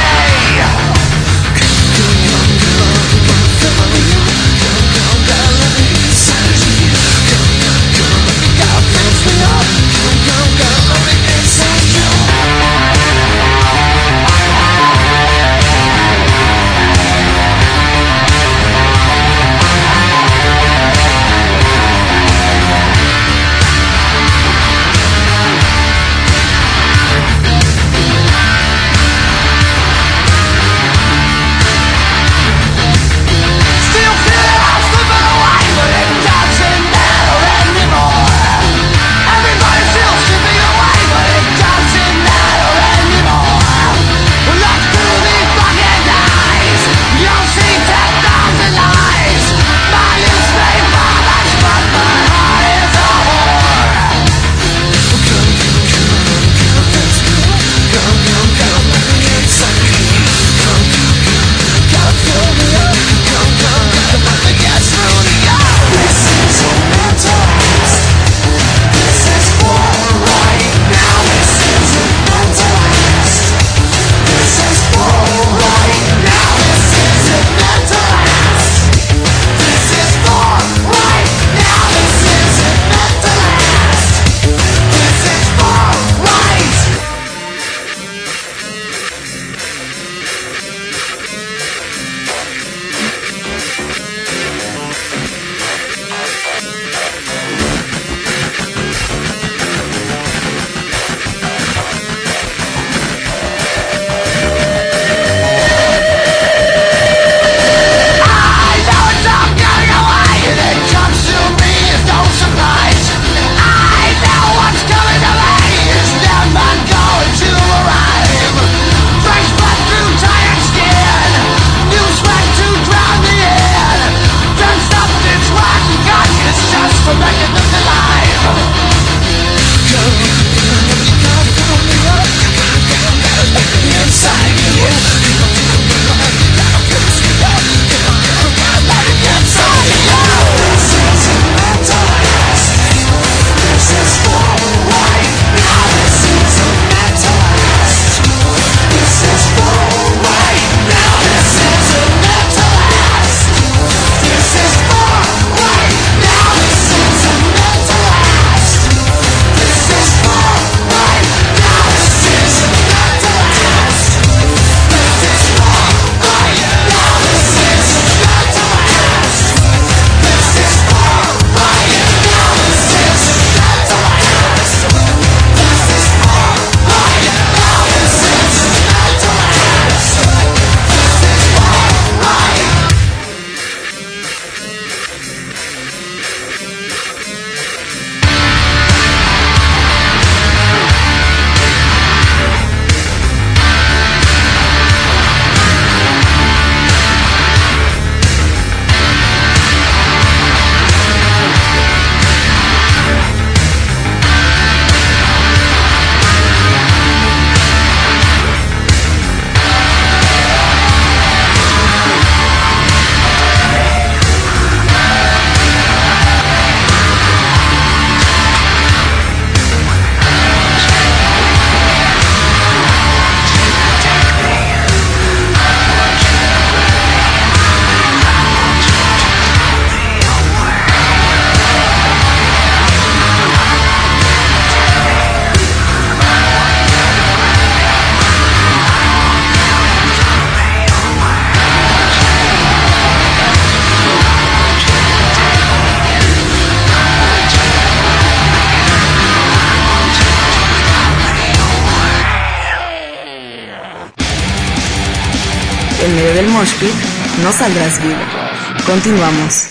En medio del mosh pit no saldrás vivo. Continuamos.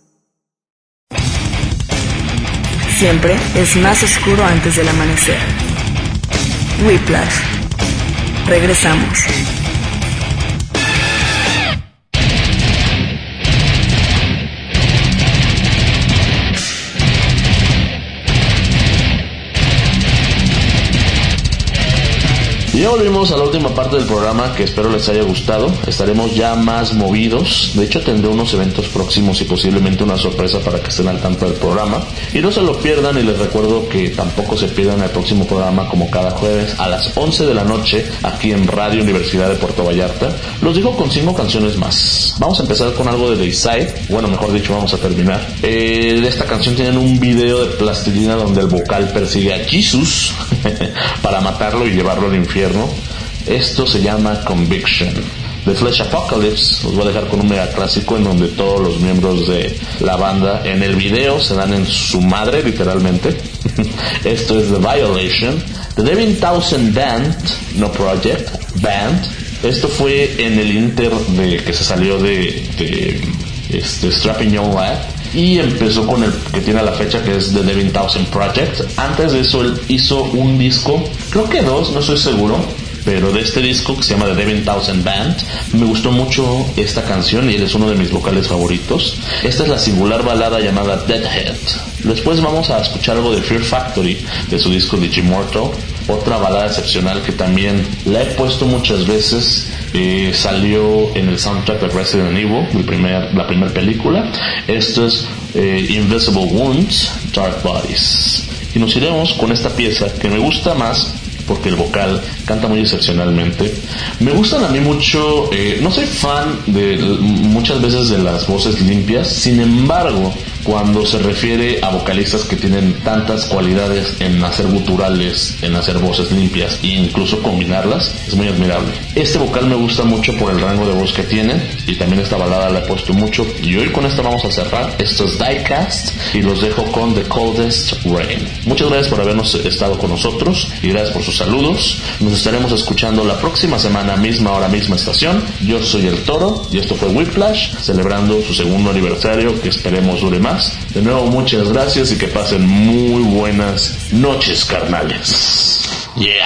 Siempre es más oscuro antes del amanecer. Whiplash. Regresamos. Y ya volvimos a la última parte del programa, que espero les haya gustado. Estaremos ya más movidos. De hecho, tendré unos eventos próximos y posiblemente una sorpresa para que estén al tanto del programa. Y no se lo pierdan, y les recuerdo que tampoco se pierdan el próximo programa, como cada jueves a las 11 de la noche, aquí en Radio Universidad de Puerto Vallarta. Los digo con 5 canciones más. Vamos a empezar con algo de Dayside. Bueno, mejor dicho, vamos a terminar. De esta canción tienen un video de plastilina donde el vocal persigue a Jesus para matarlo y llevarlo al infierno. Esto se llama Conviction. The Flesh Apocalypse los voy a dejar con un mega clásico en donde todos los miembros de la banda en el video se dan en su madre, literalmente. Esto es The Violation. The Devin Townsend Band, no Project, Band. Esto fue en el inter de que se salió de Strapping Young Lad, y empezó con el que tiene la fecha, que es The Devin Townsend Project. Antes de eso él hizo un disco, creo que 2, no estoy seguro, pero de este disco que se llama The Devin Townsend Band. Me gustó mucho esta canción y él es uno de mis vocales favoritos. Esta es la singular balada llamada Deadhead. Después vamos a escuchar algo de Fear Factory, de su disco Digimortal, otra balada excepcional que también la he puesto muchas veces. Salió en el soundtrack de Resident Evil, la primera película. Esto es Invisible Wounds, Dark Bodies. Y nos iremos con esta pieza que me gusta más porque el vocal canta muy excepcionalmente. Me gustan a mí mucho, no soy fan de muchas veces de las voces limpias. Sin embargo, cuando se refiere a vocalistas que tienen tantas cualidades en hacer guturales, en hacer voces limpias e incluso combinarlas, es muy admirable. Este vocal me gusta mucho por el rango de voz que tiene, y también esta balada la he puesto mucho, y hoy con esta vamos a cerrar. Esto es Diecast y los dejo con The Coldest Rain. Muchas gracias por habernos estado con nosotros y gracias por sus saludos. Nos estaremos escuchando la próxima semana, misma hora, misma estación. Yo soy el Toro y esto fue Whiplash, celebrando su segundo aniversario, que esperemos dure más. De nuevo, muchas gracias y que pasen muy buenas noches, carnales. Yeah.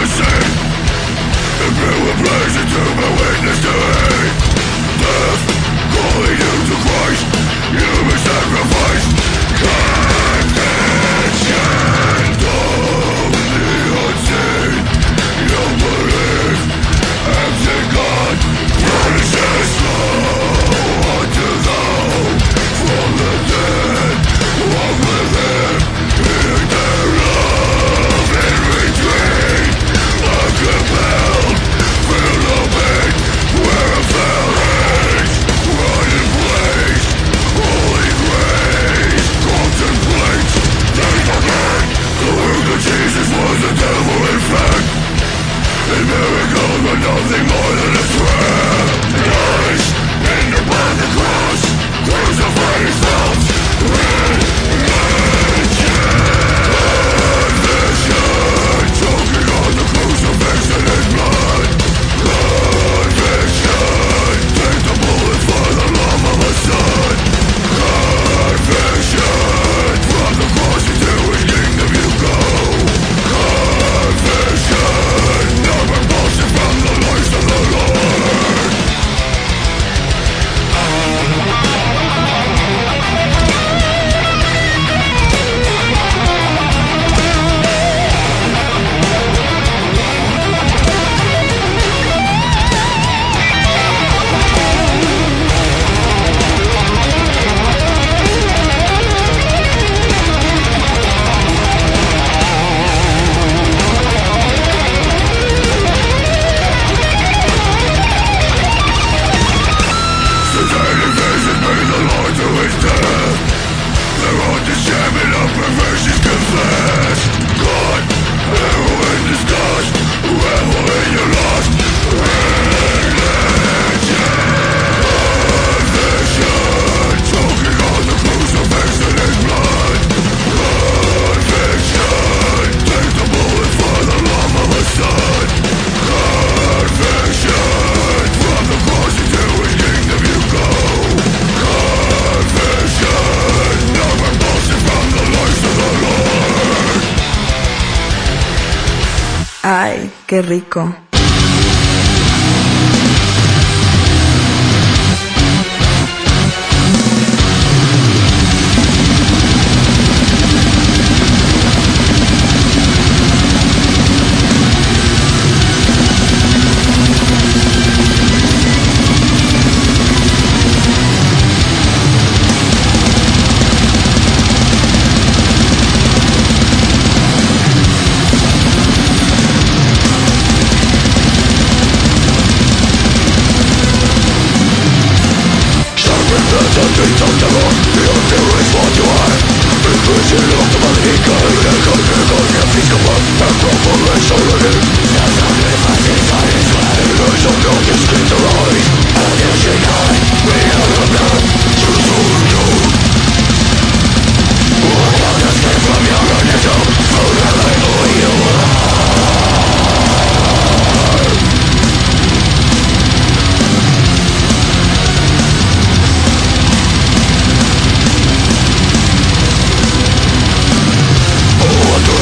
Ay, qué rico.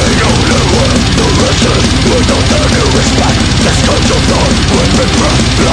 Let's go to the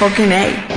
fucking A.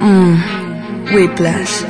Whiplash.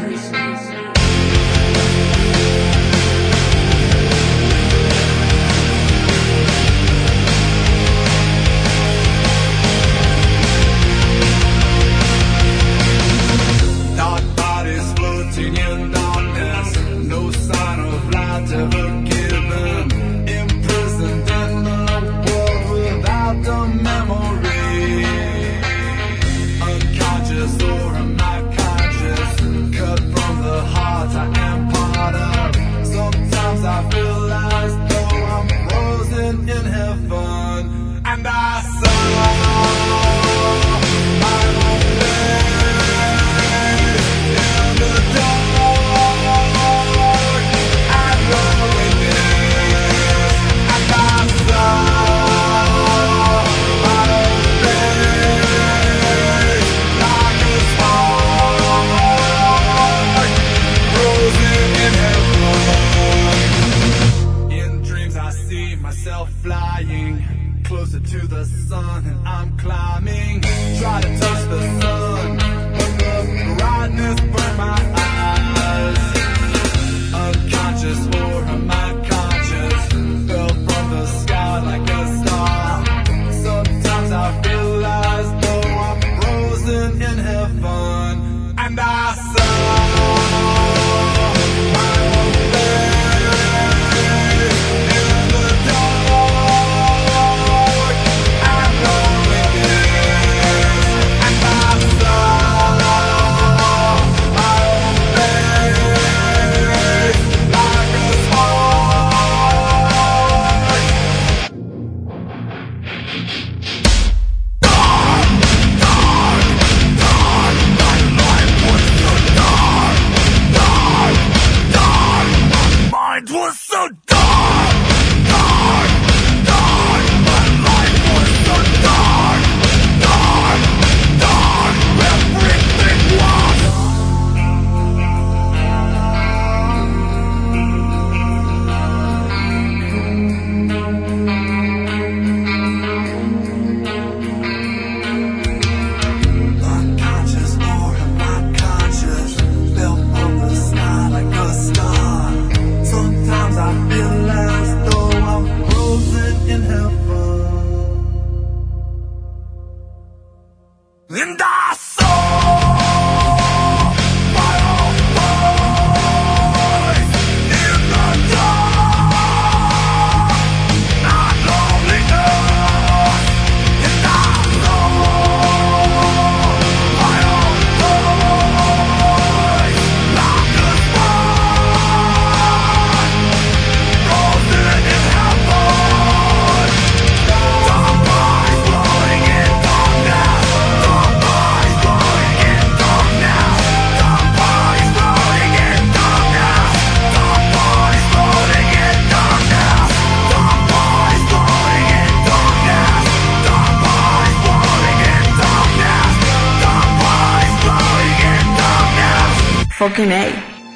Fucking A.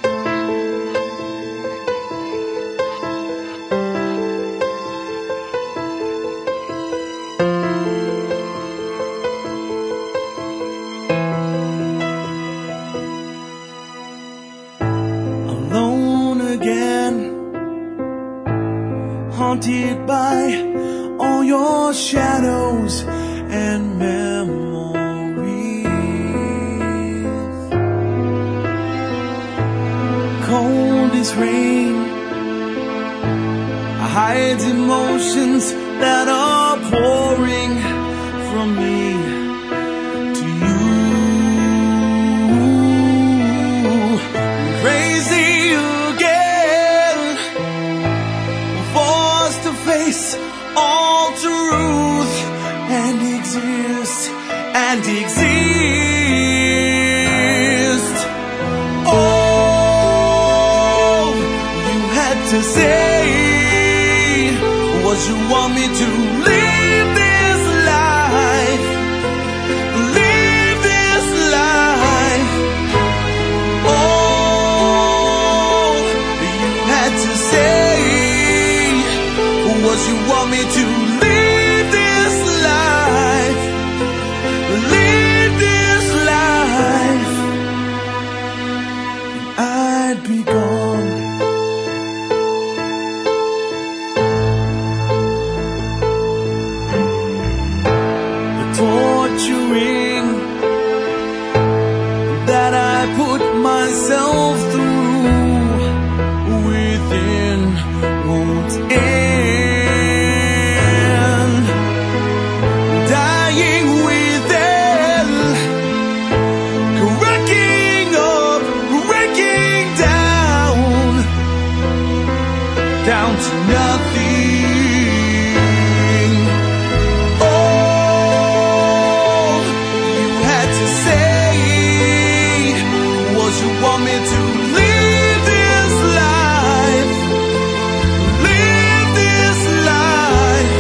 Alone again, haunted by all your shadows and memories. Cold as rain, I hide emotions that are pouring from me to you. Crazy again, forced to face all truth and exist and exist. To say what you want me to live this life, live this life. Oh, you had to say what you want me to live this life, live this life. put myself through within won't end. Dying within, cracking up, breaking down, down to nothing. Want me to live this life, live this life.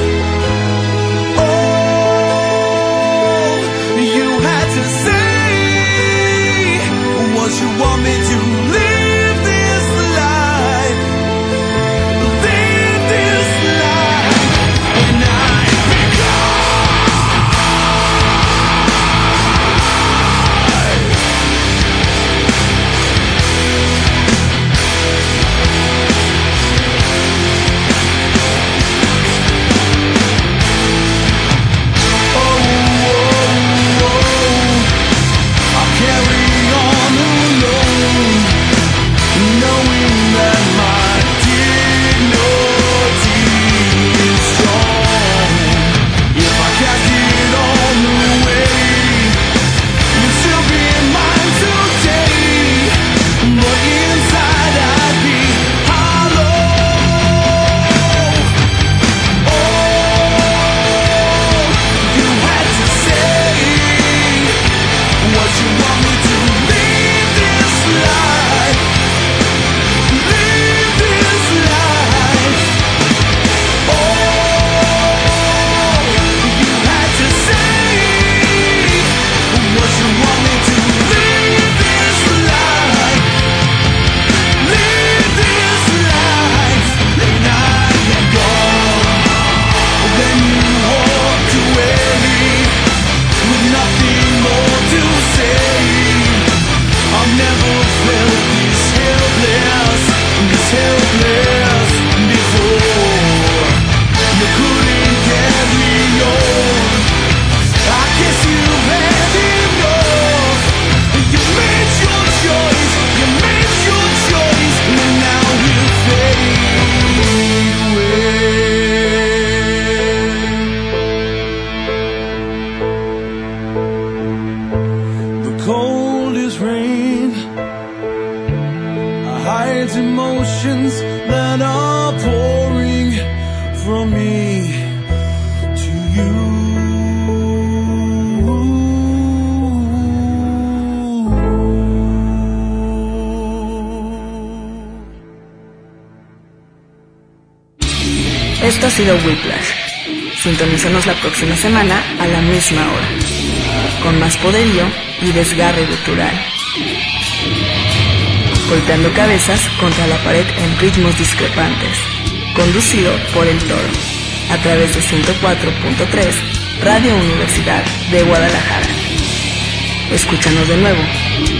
Oh, you had to say what you want me to live this life, live this life. And I've been emotions that are pouring from me to you. Esto ha sido Whiplash. Sintonízanos la próxima semana a la misma hora, con más poderío y desgarre gutural, golpeando cabezas contra la pared en ritmos discrepantes, conducido por El Toro, a través de 104.3 Radio Universidad de Guadalajara. Escúchanos de nuevo